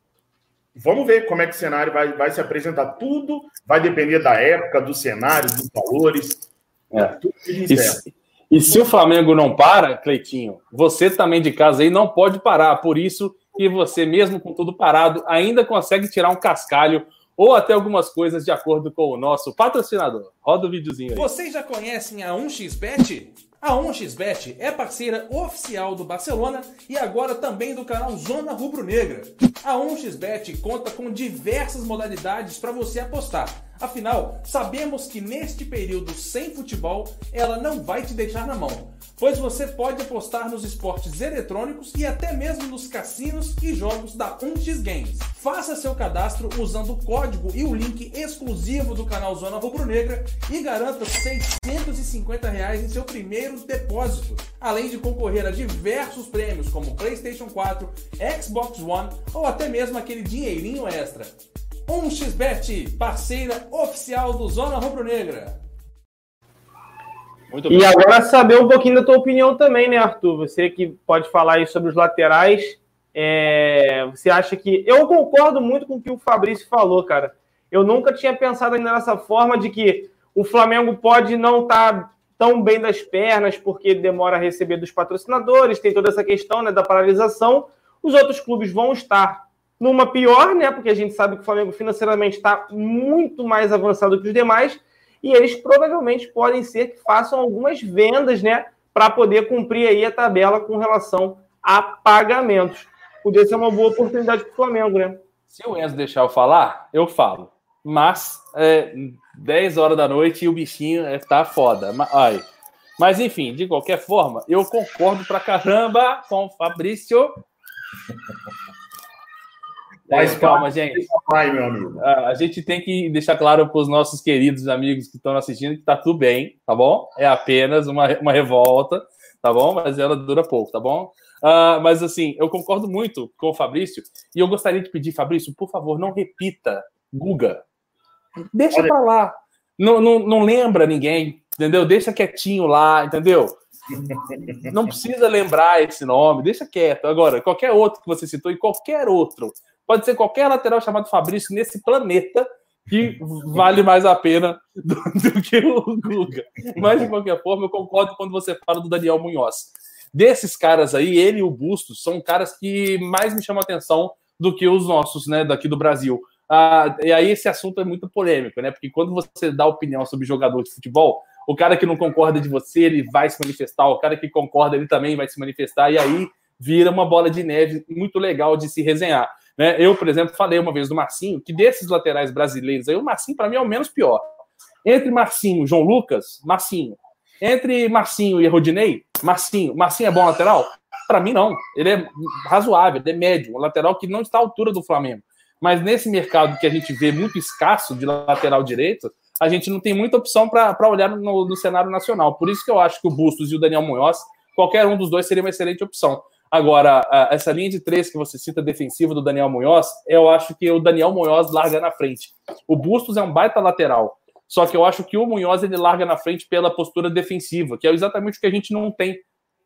Vamos ver como é que o cenário vai, vai se apresentar. Tudo vai depender da época, do cenário, dos valores. É. Tudo isso. E se o Flamengo não para, Cleitinho, você também de casa aí não pode parar. Por isso que você, mesmo com tudo parado, ainda consegue tirar um cascalho ou até algumas coisas de acordo com o nosso patrocinador. Roda o videozinho aí. Vocês já conhecem a um x bet? A um x bet é parceira oficial do Barcelona e agora também do canal Zona Rubro Negra. A um x bet conta com diversas modalidades para você apostar. Afinal, sabemos que neste período sem futebol, ela não vai te deixar na mão, pois você pode apostar nos esportes eletrônicos e até mesmo nos cassinos e jogos da um x Games. Faça seu cadastro usando o código e o link exclusivo do canal Zona Rubro Negra e garanta seiscentos e cinquenta reais em seu primeiro depósito, além de concorrer a diversos prêmios como PlayStation quatro, Xbox One ou até mesmo aquele dinheirinho extra. um x bet, parceira oficial do Zona Rubro Negra. Muito e bem. Agora saber um pouquinho da tua opinião também, né, Arthur? Você que pode falar aí sobre os laterais. É... Você acha que... Eu concordo muito com o que o Fabrício falou, cara. Eu nunca tinha pensado ainda nessa forma de que o Flamengo pode não estar tão bem das pernas porque demora a receber dos patrocinadores, tem toda essa questão, né, da paralisação. Os outros clubes vão estar numa pior, né? Porque a gente sabe que o Flamengo financeiramente está muito mais avançado que os demais, e eles provavelmente podem ser que façam algumas vendas, né? Para poder cumprir aí a tabela com relação a pagamentos. Poderia ser uma boa oportunidade para o Flamengo, né? Se o Enzo deixar eu falar, eu falo. Mas é dez horas da noite e o bichinho está foda. Ai. Mas, enfim, de qualquer forma, eu concordo pra caramba com o Fabrício. Mas é, calma, gente. Vai, meu amigo. A gente tem que deixar claro para os nossos queridos amigos que estão assistindo que tá tudo bem, tá bom? É apenas uma, uma revolta, tá bom? Mas ela dura pouco, tá bom? Uh, mas, assim, eu concordo muito com o Fabrício e eu gostaria de pedir, Fabrício, por favor, não repita Guga. Deixa Olha. pra lá. Não, não, não lembra ninguém, entendeu? Deixa quietinho lá, entendeu? Não precisa lembrar esse nome, deixa quieto. Agora, qualquer outro que você citou e qualquer outro, pode ser qualquer lateral chamado Fabrício nesse planeta que vale mais a pena do, do que o Guga. Mas, de qualquer forma, eu concordo quando você fala do Daniel Munhoz. Desses caras aí, ele e o Bustos são caras que mais me chamam a atenção do que os nossos, né, daqui do Brasil. Ah, e aí esse assunto é muito polêmico, né? Porque quando você dá opinião sobre jogador de futebol, o cara que não concorda de você, ele vai se manifestar, o cara que concorda, ele também vai se manifestar, e aí vira uma bola de neve muito legal de se resenhar, né? Eu, por exemplo, falei uma vez do Marcinho, que desses laterais brasileiros aí, o Marcinho, para mim, é o menos pior. Entre Marcinho e João Lucas, Marcinho. Entre Marcinho e Rodinei, Marcinho. Marcinho é bom lateral? Para mim, não. Ele é razoável, ele é médio, um lateral que não está à altura do Flamengo. Mas nesse mercado que a gente vê muito escasso de lateral direito, a gente não tem muita opção para olhar no, no cenário nacional. Por isso que eu acho que o Bustos e o Daniel Munhoz, qualquer um dos dois seria uma excelente opção. Agora, essa linha de três que você cita defensiva do Daniel Munhoz, eu acho que o Daniel Munhoz larga na frente. O Bustos é um baita lateral, só que eu acho que o Munhoz ele larga na frente pela postura defensiva, que é exatamente o que a gente não tem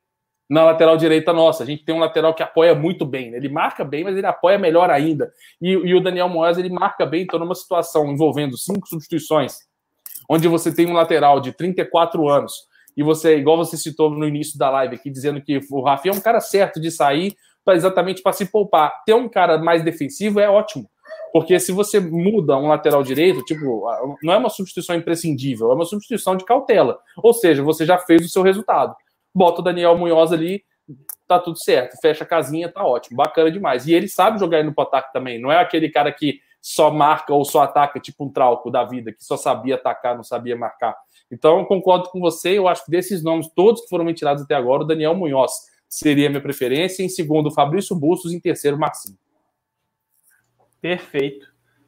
na lateral direita nossa. A gente tem um lateral que apoia muito bem, né? Ele marca bem, mas ele apoia melhor ainda. E, e o Daniel Munhoz, ele marca bem, então numa situação envolvendo cinco substituições, onde você tem um lateral de trinta e quatro anos, e você, igual você citou no início da live aqui, dizendo que o Rafinha é um cara certo de sair pra, exatamente para se poupar. Ter um cara mais defensivo é ótimo, porque se você muda um lateral direito, tipo, não é uma substituição imprescindível, é uma substituição de cautela. Ou seja, você já fez o seu resultado. Bota o Daniel Munhoz ali, tá tudo certo. Fecha a casinha, tá ótimo. Bacana demais. E ele sabe jogar indo pro ataque também. Não é aquele cara que só marca ou só ataca, tipo um Trauco da vida, que só sabia atacar, não sabia marcar. Então, eu concordo com você. Eu acho que desses nomes, todos que foram ventilados até agora, o Daniel Munhoz seria a minha preferência. Em segundo, o Fabrício Bustos. Em terceiro, o Marcinho. Perfeito.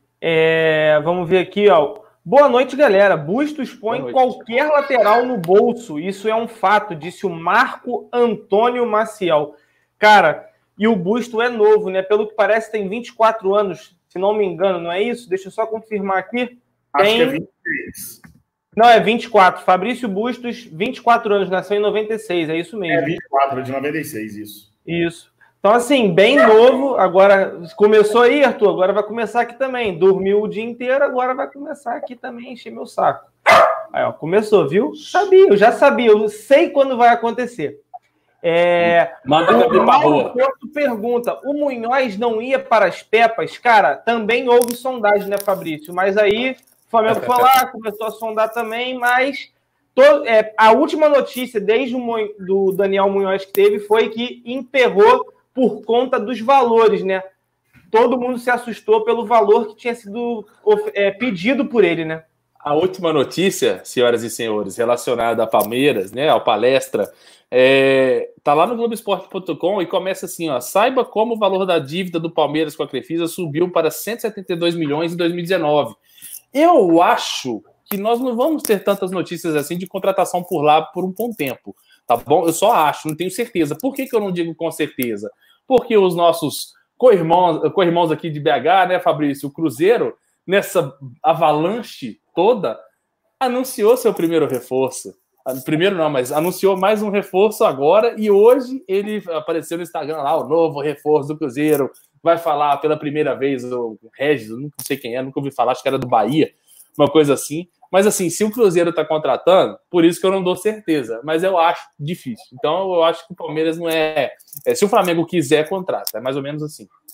É, vamos ver aqui, ó. Boa noite, galera. Bustos põe qualquer lateral no bolso. Isso é um fato, disse o Marco Antônio Maciel. Cara, e o Busto é novo, né? Pelo que parece, tem vinte e quatro anos, se não me engano, não é isso? Deixa eu só confirmar aqui. Acho tem... que é vinte e três. Não, é vinte e quatro. Fabrício Bustos, vinte e quatro anos, nasceu em noventa e seis, é isso mesmo. É vinte e quatro, de noventa e seis, isso. Isso. Então, assim, bem novo. Agora, começou aí, Arthur, agora vai começar aqui também. Dormiu o dia inteiro, agora vai começar aqui também, encher meu saco. Aí, ó, começou, viu? Sabia, eu já sabia, eu sei quando vai acontecer. É... Manda o Mauro pergunta, o Munhoz não ia para as Pepas? Cara, também houve sondagem, né, Fabrício? Mas aí, o Flamengo foi lá, começou a sondar também, mas... To... É, a última notícia, desde o do Daniel Munhoz que teve, foi que emperrou por conta dos valores, né? Todo mundo se assustou pelo valor que tinha sido é, pedido por ele, né? A última notícia, senhoras e senhores, relacionada a Palmeiras, né, ao Palestra, é, tá lá no Globo Esporte ponto com e começa assim, ó, saiba como o valor da dívida do Palmeiras com a Crefisa subiu para cento e setenta e dois milhões em dois mil e dezenove. Eu acho que nós não vamos ter tantas notícias assim de contratação por lá por um bom tempo. Tá bom? Eu só acho, não tenho certeza. Por que que eu não digo com certeza? Porque os nossos co-irmãos, co-irmãos aqui de B H, né, Fabrício, o Cruzeiro, nessa avalanche toda, anunciou seu primeiro reforço. Primeiro não, mas anunciou mais um reforço agora e hoje ele apareceu no Instagram lá, o novo reforço do Cruzeiro. Vai falar pela primeira vez o Regis, eu não sei quem é, nunca ouvi falar, acho que era do Bahia, uma coisa assim. Mas, assim, se o Cruzeiro está contratando, por isso que eu não dou certeza. Mas eu acho difícil. Então, eu acho que o Palmeiras não é... é se o Flamengo quiser, contrata. É mais ou menos assim.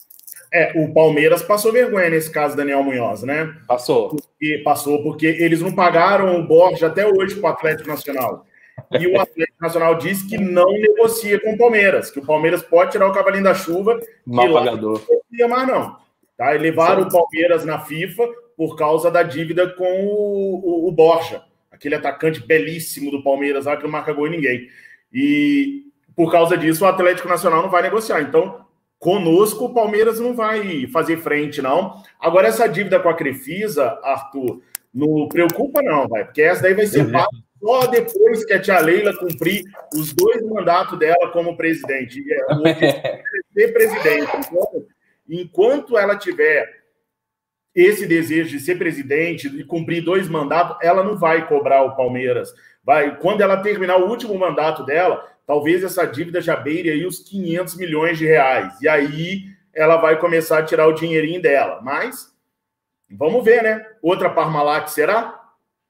É, o Palmeiras passou vergonha nesse caso, Daniel Munhoz, né? Passou. E passou porque eles não pagaram o Borja até hoje para o Atlético Nacional. E o Atlético Nacional disse que não negocia com o Palmeiras, que o Palmeiras pode tirar o cavalinho da chuva. Mal pagador. Não negocia mais, não. Tá? E levaram Sim. o Palmeiras na FIFA por causa da dívida com o, o, o Borja, aquele atacante belíssimo do Palmeiras lá que não marca gol em ninguém. E por causa disso o Atlético Nacional não vai negociar. Então, conosco o Palmeiras não vai fazer frente, não. Agora, essa dívida com a Crefisa, Arthur, não preocupa não, vai, porque essa daí vai ser paga só depois que a tia Leila cumprir os dois mandatos dela como presidente. O objetivo é ser presidente. Então, enquanto ela tiver esse desejo de ser presidente e cumprir dois mandatos, ela não vai cobrar o Palmeiras. Vai, quando ela terminar o último mandato dela, talvez essa dívida já beire aí os quinhentos milhões de reais. E aí ela vai começar a tirar o dinheirinho dela. Mas vamos ver, né? Outra Parmalat, será?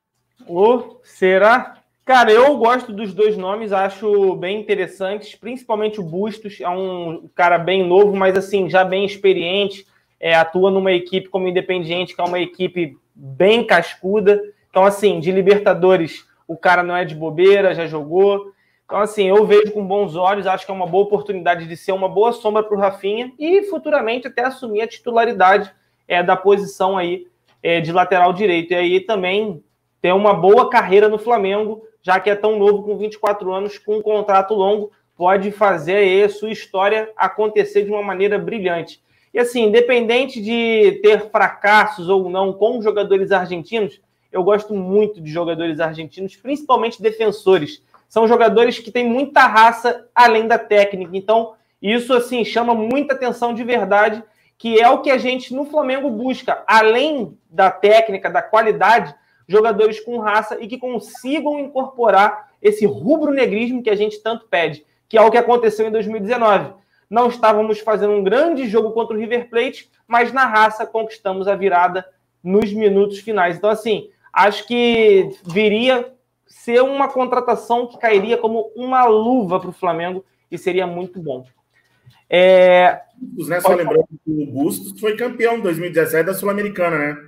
Ou será? Cara, eu gosto dos dois nomes, acho bem interessantes, principalmente o Bustos, é um cara bem novo, mas assim, já bem experiente, é, atua numa equipe como Independiente, que é uma equipe bem cascuda. Então, assim, de Libertadores, o cara não é de bobeira, já jogou. Então, assim, eu vejo com bons olhos, acho que é uma boa oportunidade de ser uma boa sombra para o Rafinha e futuramente até assumir a titularidade é, da posição aí é, de lateral direito. E aí também ter uma boa carreira no Flamengo, já que é tão novo, com vinte e quatro anos, com um contrato longo, pode fazer aí a sua história acontecer de uma maneira brilhante. E assim, independente de ter fracassos ou não com jogadores argentinos, eu gosto muito de jogadores argentinos, principalmente defensores. São jogadores que têm muita raça além da técnica. Então, isso assim chama muita atenção de verdade, que é o que a gente no Flamengo busca. Além da técnica, da qualidade, jogadores com raça e que consigam incorporar esse rubro-negrismo que a gente tanto pede, que é o que aconteceu em dois mil e dezenove. Não estávamos fazendo um grande jogo contra o River Plate, mas na raça conquistamos a virada nos minutos finais. Então, assim, acho que viria ser uma contratação que cairia como uma luva para o Flamengo e seria muito bom. É... Né, só lembrando que o Bustos foi campeão em dois mil e dezessete da Sul-Americana, né?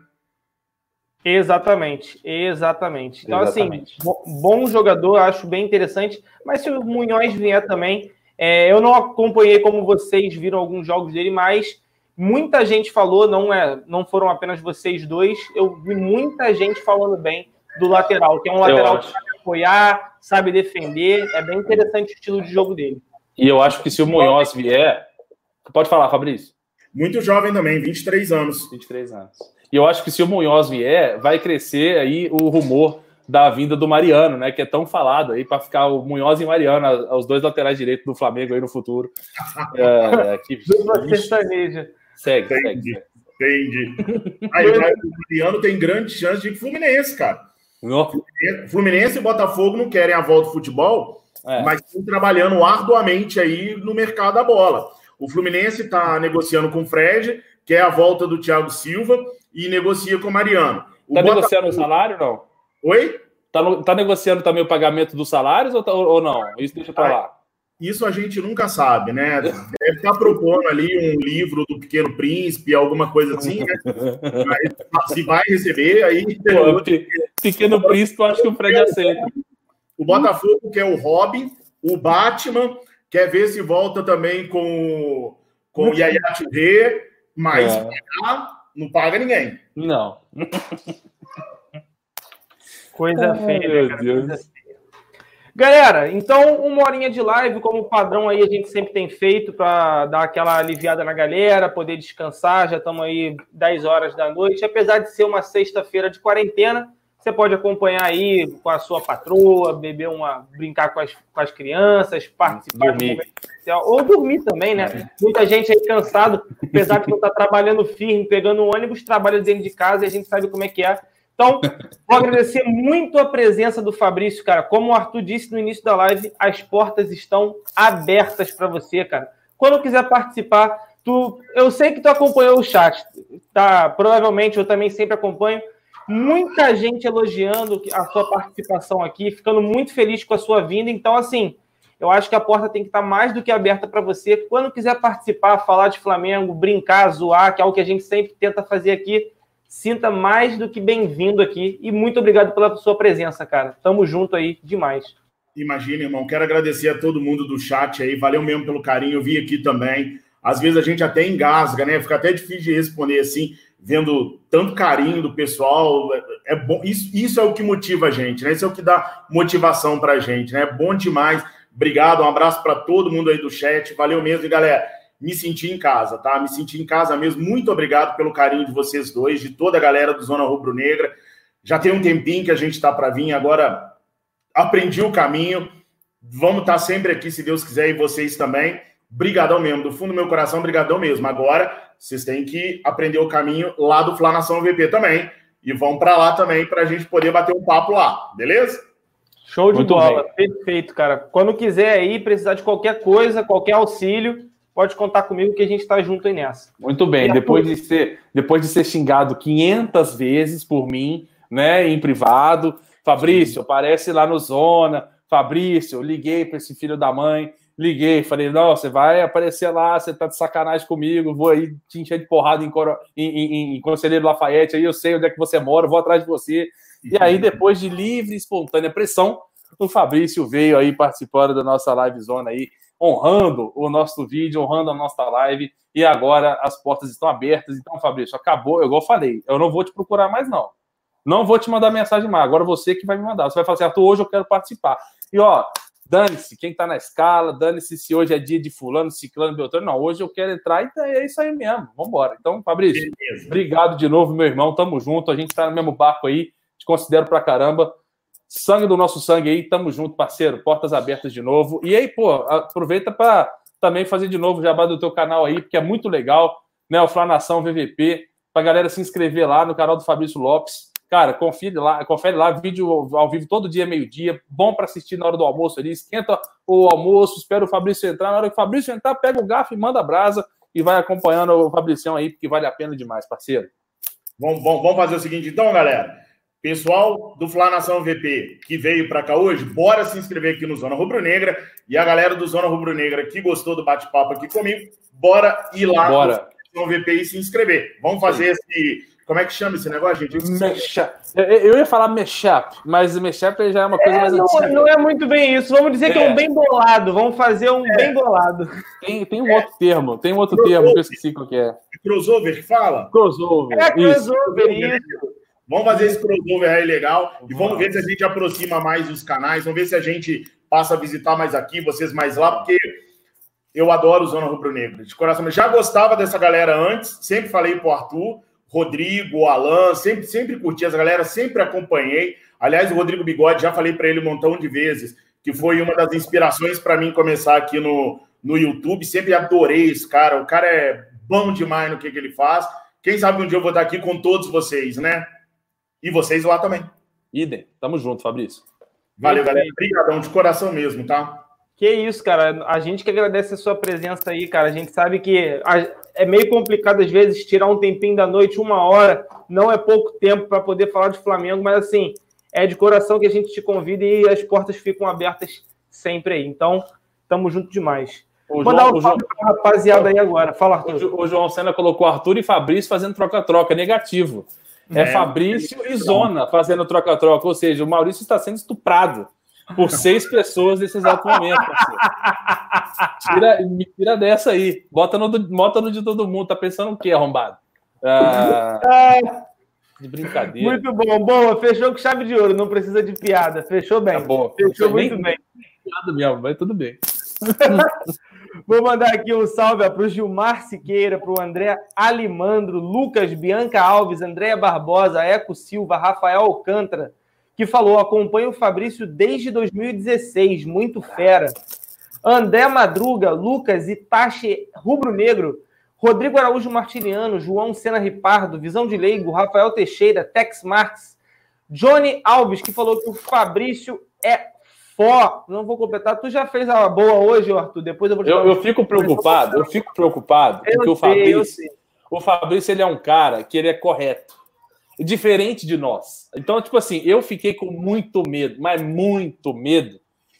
Exatamente, exatamente. Então, exatamente. assim, bom jogador, acho bem interessante, mas se o Munhoz vier também, é, eu não acompanhei como vocês viram alguns jogos dele, mas muita gente falou, não, é, não foram apenas vocês dois, eu vi muita gente falando bem do lateral, que é um lateral que sabe apoiar, sabe defender, é bem interessante o estilo de jogo dele. E eu acho que se o Munhoz vier... Pode falar, Fabrício. Muito jovem também, vinte e três anos. vinte e três anos. E eu acho que se o Munhoz vier, vai crescer aí o rumor da vinda do Mariano, né? Que é tão falado aí para ficar o Munhoz e Mariano, os dois laterais direitos do Flamengo aí no futuro. É, que... Segue, entendi, segue. Entendi. Aí, o Mariano tem grande chance de ir pro Fluminense, cara. Não. Fluminense e Botafogo não querem a volta do futebol, é. mas estão trabalhando arduamente aí no mercado da bola. O Fluminense está negociando com o Fred, que é a volta do Thiago Silva, e negocia com o Mariano. O tá Botafogo... negociando o salário ou não? Oi? Tá, no... tá negociando também o pagamento dos salários ou, tá... ou não? Isso deixa para lá. Isso a gente nunca sabe, né? Deve estar propondo ali um livro do Pequeno Príncipe, alguma coisa assim, né? Mas, se vai receber, aí... Pô, Pequeno Príncipe, eu acho que o Fred aceita. O Botafogo quer o Robin, o Batman, quer ver se volta também com, com o Yaya Touré, mas É. pagar, não paga ninguém. Não. Coisa Ai, feia, meu cara, Deus. coisa feia. Galera, então uma horinha de live, como padrão aí a gente sempre tem feito para dar aquela aliviada na galera, poder descansar, já estamos aí dez horas da noite, apesar de ser uma sexta-feira de quarentena, você pode acompanhar aí com a sua patroa, beber uma, brincar com as, com as crianças, participar Dormir. de um momento especial, ou dormir também, né? Muita gente aí cansado, apesar de não estar trabalhando firme, pegando um ônibus, trabalha dentro de casa e a gente sabe como é que é. Então, vou agradecer muito a presença do Fabrício, cara. Como o Arthur disse no início da live, as portas estão abertas para você, cara. Quando quiser participar, tu, eu sei que tu acompanhou o chat, tá? Provavelmente eu também sempre acompanho. Muita gente elogiando a sua participação aqui, ficando muito feliz com a sua vinda. Então, assim, Eu acho que a porta tem que estar mais do que aberta para você. Quando quiser participar, falar de Flamengo, brincar, zoar, que é algo que a gente sempre tenta fazer aqui, sinta mais do que bem-vindo aqui. E muito obrigado pela sua presença, cara. Tamo junto aí demais. Imagina, irmão. Quero agradecer a todo mundo do chat aí. Valeu mesmo pelo carinho. Eu vi aqui também. Às vezes a gente até engasga, né? Fica até difícil de responder assim, vendo tanto carinho do pessoal. É bom. Isso, isso é o que motiva a gente, né? Isso é o que dá motivação pra gente, né? É bom demais. Obrigado. Um abraço para todo mundo aí do chat. Valeu mesmo. E, galera, me senti em casa, tá? Me senti em casa mesmo. Muito obrigado pelo carinho de vocês dois, de toda a galera do Zona Rubro Negra. Já tem um tempinho que a gente tá para vir. Agora aprendi o caminho. Vamos estar sempre aqui, se Deus quiser, e vocês também. Brigadão mesmo, do fundo do meu coração, brigadão mesmo. Agora, vocês têm que aprender o caminho lá do Fla Nação V P também. E vão para lá também, para a gente poder bater um papo lá, beleza? Show de Muito bola, bem. Perfeito, cara. Quando quiser aí, precisar de qualquer coisa, qualquer auxílio, pode contar comigo que a gente está junto aí nessa. Muito bem, depois de, ser, depois de ser xingado quinhentas vezes por mim, né, em privado, Fabrício, aparece lá no Zona, Fabrício, liguei para esse filho da mãe, liguei, falei, não, você vai aparecer lá, você tá de sacanagem comigo, vou aí te encher de porrada em, em, em, em Conselheiro Lafayette, aí eu sei onde é que você mora, vou atrás de você. E aí, depois de livre e espontânea pressão, o Fabrício veio aí participando da nossa live zona aí, honrando o nosso vídeo, honrando a nossa live, e agora as portas estão abertas. Então, Fabrício, acabou, igual eu falei, eu não vou te procurar mais, não. Não vou te mandar mensagem mais, agora você que vai me mandar. Você vai falar assim, Arthur, hoje eu quero participar. E, ó, dane-se quem tá na escala, dane-se se hoje é dia de fulano, ciclano, beltrano. Não, hoje eu quero entrar e é isso aí mesmo. Vambora. Então, Fabrício, beleza. Obrigado de novo, meu irmão. Tamo junto. A gente tá no mesmo barco aí. Te considero pra caramba. Sangue do nosso sangue aí. Tamo junto, parceiro. Portas abertas de novo. E aí, pô, aproveita pra também fazer de novo o jabá do teu canal aí, porque é muito legal, né? O Fla Nação V V P. Pra galera se inscrever lá no canal do Fabrício Lopes. Cara, confere lá, confere lá, vídeo ao vivo todo dia, meio-dia, bom para assistir na hora do almoço ali, esquenta o almoço, espera o Fabrício entrar, na hora que o Fabrício entrar, pega o garfo e manda a brasa e vai acompanhando o Fabricião aí, porque vale a pena demais, parceiro. Vamos, vamos, vamos fazer o seguinte então, galera, pessoal do Fla Nação V P que veio para cá hoje, bora se inscrever aqui no Zona Rubro Negra, e a galera do Zona Rubro Negra que gostou do bate-papo aqui comigo, bora ir lá bora. no Fla Nação V P e se inscrever. Vamos fazer Sim. esse... Como é que chama esse negócio, gente? Eu ia falar mashup, mas mashup já é uma coisa é, mais não, antiga. Não é muito bem isso. Vamos dizer é. que é um bem bolado. Vamos fazer um é. bem bolado. Tem, tem um outro termo. Tem um outro crossover. termo que eu esqueci qual que é. Crossover que fala? Crossover. É crossover, isso. isso. Vamos fazer esse crossover aí legal. E vamos ver se a gente aproxima mais os canais. Vamos ver se a gente passa a visitar mais aqui, vocês mais lá, porque... Eu adoro o Zona Rubro Negra. De coração. Eu já gostava dessa galera antes. Sempre falei pro Arthur... Rodrigo, Alan, sempre, sempre curti essa galera, sempre acompanhei. Aliás, o Rodrigo Bigode, já falei para ele um montão de vezes, que foi uma das inspirações para mim começar aqui no, no YouTube. Sempre adorei esse cara. O cara é bom demais no que, que ele faz. Quem sabe um dia eu vou estar aqui com todos vocês, né? E vocês lá também. Idem. Tamo junto, Fabrício. Valeu, galera. Obrigadão, de coração mesmo, tá? Que isso, cara. A gente que agradece a sua presença aí, cara. A gente sabe que é meio complicado, às vezes, tirar um tempinho da noite, uma hora. Não é pouco tempo para poder falar de Flamengo, mas, assim, é de coração que a gente te convida e as portas ficam abertas sempre aí. Então, tamo junto demais. O Vou João, dar um salve pra rapaziada aí agora. Fala, Arthur. O, o João Senna colocou Arthur e Fabrício fazendo troca-troca. Negativo. É, é Fabrício é. e Zona fazendo troca-troca. Ou seja, o Maurício está sendo estuprado por seis pessoas nesse exato momento. Tira, me tira dessa aí. Bota no, bota no de todo mundo. Tá pensando o quê, arrombado? Ah, de brincadeira. Muito bom. Boa. Fechou com chave de ouro. Não precisa de piada. Fechou bem. Tá bom. Fechou muito nem, bem. Piada mesmo, mas tudo bem. Vou mandar aqui um salve para o Gilmar Siqueira, para o André Alimandro, Lucas, Bianca Alves, Andréa Barbosa, Eco Silva, Rafael Alcântara, que falou, acompanha o Fabrício desde dois mil e dezesseis, muito fera. André Madruga, Lucas, Itachi Rubro Negro, Rodrigo Araújo Martiliano, João Sena Ripardo, Visão de Leigo, Rafael Teixeira, Tex Marques, Johnny Alves, que falou que o Fabrício é fó. Não vou completar. Tu já fez a boa hoje, Arthur? Depois eu vou te Eu, eu fico preocupado, eu fico preocupado, eu porque sei, o Fabrício, o Fabrício, ele é um cara que ele é correto. Diferente de nós. Então, tipo assim, eu fiquei com muito medo, mas muito medo,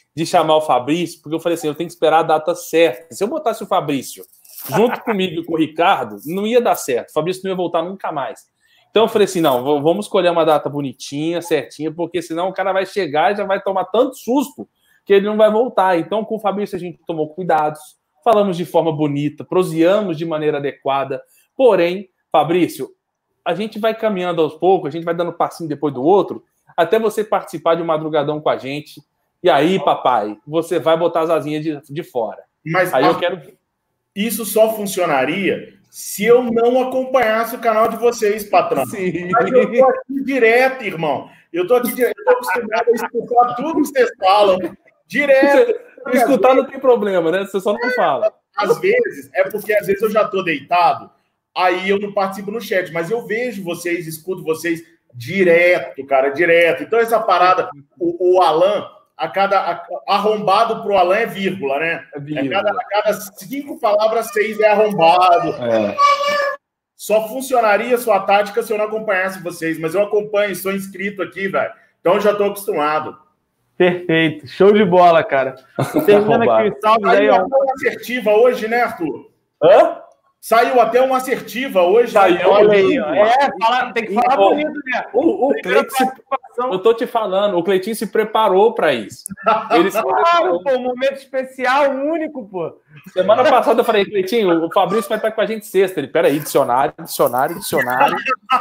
de chamar o Fabrício, porque eu falei assim, eu tenho que esperar a data certa. Se eu botasse o Fabrício junto comigo e com o Ricardo, não ia dar certo. O Fabrício não ia voltar nunca mais. Então eu falei assim, não, vamos escolher uma data bonitinha, certinha, porque senão o cara vai chegar e já vai tomar tanto susto que ele não vai voltar. Então com o Fabrício a gente tomou cuidados, falamos de forma bonita, proseamos de maneira adequada. Porém, Fabrício, a gente vai caminhando aos poucos, a gente vai dando passinho depois do outro, até você participar de um madrugadão com a gente. E aí, papai, você vai botar as asinhas de, de fora. Mas aí eu quero... isso só funcionaria se eu não acompanhasse o canal de vocês, patrão. Sim. Mas eu tô aqui direto, irmão. Eu tô aqui direto, eu tô acostumado a escutar tudo que vocês falam. Direto. Você, escutar não tem problema, né? Você só não fala. Às vezes, é porque às vezes eu já tô deitado, aí eu não participo no chat, mas eu vejo vocês, escuto vocês direto, cara, direto. Então essa parada, o, o Alan... A cada a, arrombado pro Alan é vírgula, né? É vírgula. A, cada, a cada cinco palavras, seis é arrombado. É. Só funcionaria sua tática se eu não acompanhasse vocês, mas eu acompanho, sou inscrito aqui, velho. Então já tô acostumado. Perfeito. Show de bola, cara. Terminando aqui os salves aí, ó. Uma assertiva hoje, né, Arthur? Hã? Saiu até uma assertiva hoje. Saiu, olha aí, ó. É, fala, tem que falar oh, bonito, né? O, o Cleiton, se, eu tô te falando, o Cleitinho se preparou para isso. Ele se claro, pô, um momento especial, único, pô. Semana passada eu falei, Cleitinho, o Fabrício vai estar com a gente sexta. Ele, peraí, dicionário, dicionário, dicionário.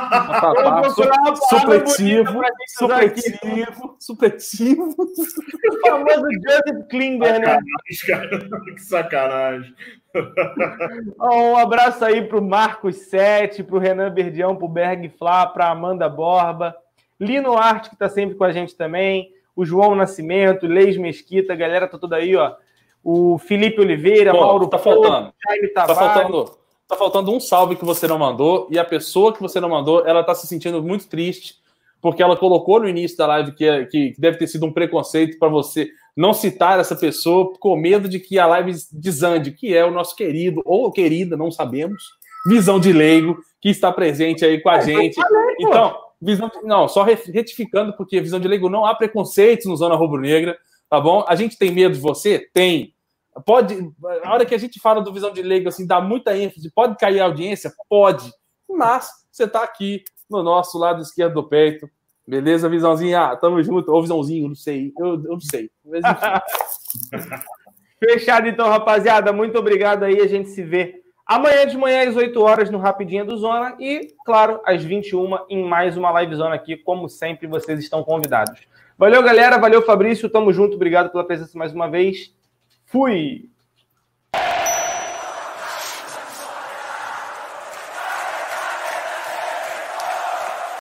Supletivo, supletivo, supletivo. O famoso Joseph Klinger, né? Que sacanagem. Um abraço aí pro Marcos Sete, pro Renan Verdião, pro Berg Flá, pra Amanda Borba, Lino Arte, que tá sempre com a gente também, o João Nascimento, Leis Mesquita, a galera tá tudo aí, ó. O Felipe Oliveira, Pô, Mauro tá faltando. Jaime Tá faltando, tá faltando um salve que você não mandou, e a pessoa que você não mandou, ela tá se sentindo muito triste, porque ela colocou no início da live que, que deve ter sido um preconceito para você não citar essa pessoa com medo de que a live desande, que é o nosso querido, ou querida, não sabemos, Visão de Leigo, que está presente aí com a gente. Falei, então, visão de, não, só retificando, porque Visão de Leigo não há preconceitos no Zona Rubro-Negra, tá bom? A gente tem medo de você? Tem. Pode, a hora que a gente fala do Visão de Leigo, assim, dá muita ênfase, pode cair a audiência? Pode. Mas você está aqui no nosso lado esquerdo do peito. Beleza, Visãozinho? Ah, tamo junto. Ou Visãozinho, não sei. Eu, eu não sei. Mas, fechado, então, rapaziada. Muito obrigado aí. A gente se vê amanhã de manhã às oito horas no Rapidinha do Zona e, claro, às vinte e uma em mais uma live Zona aqui. Como sempre, vocês estão convidados. Valeu, galera. Valeu, Fabrício. Tamo junto. Obrigado pela presença mais uma vez. Fui!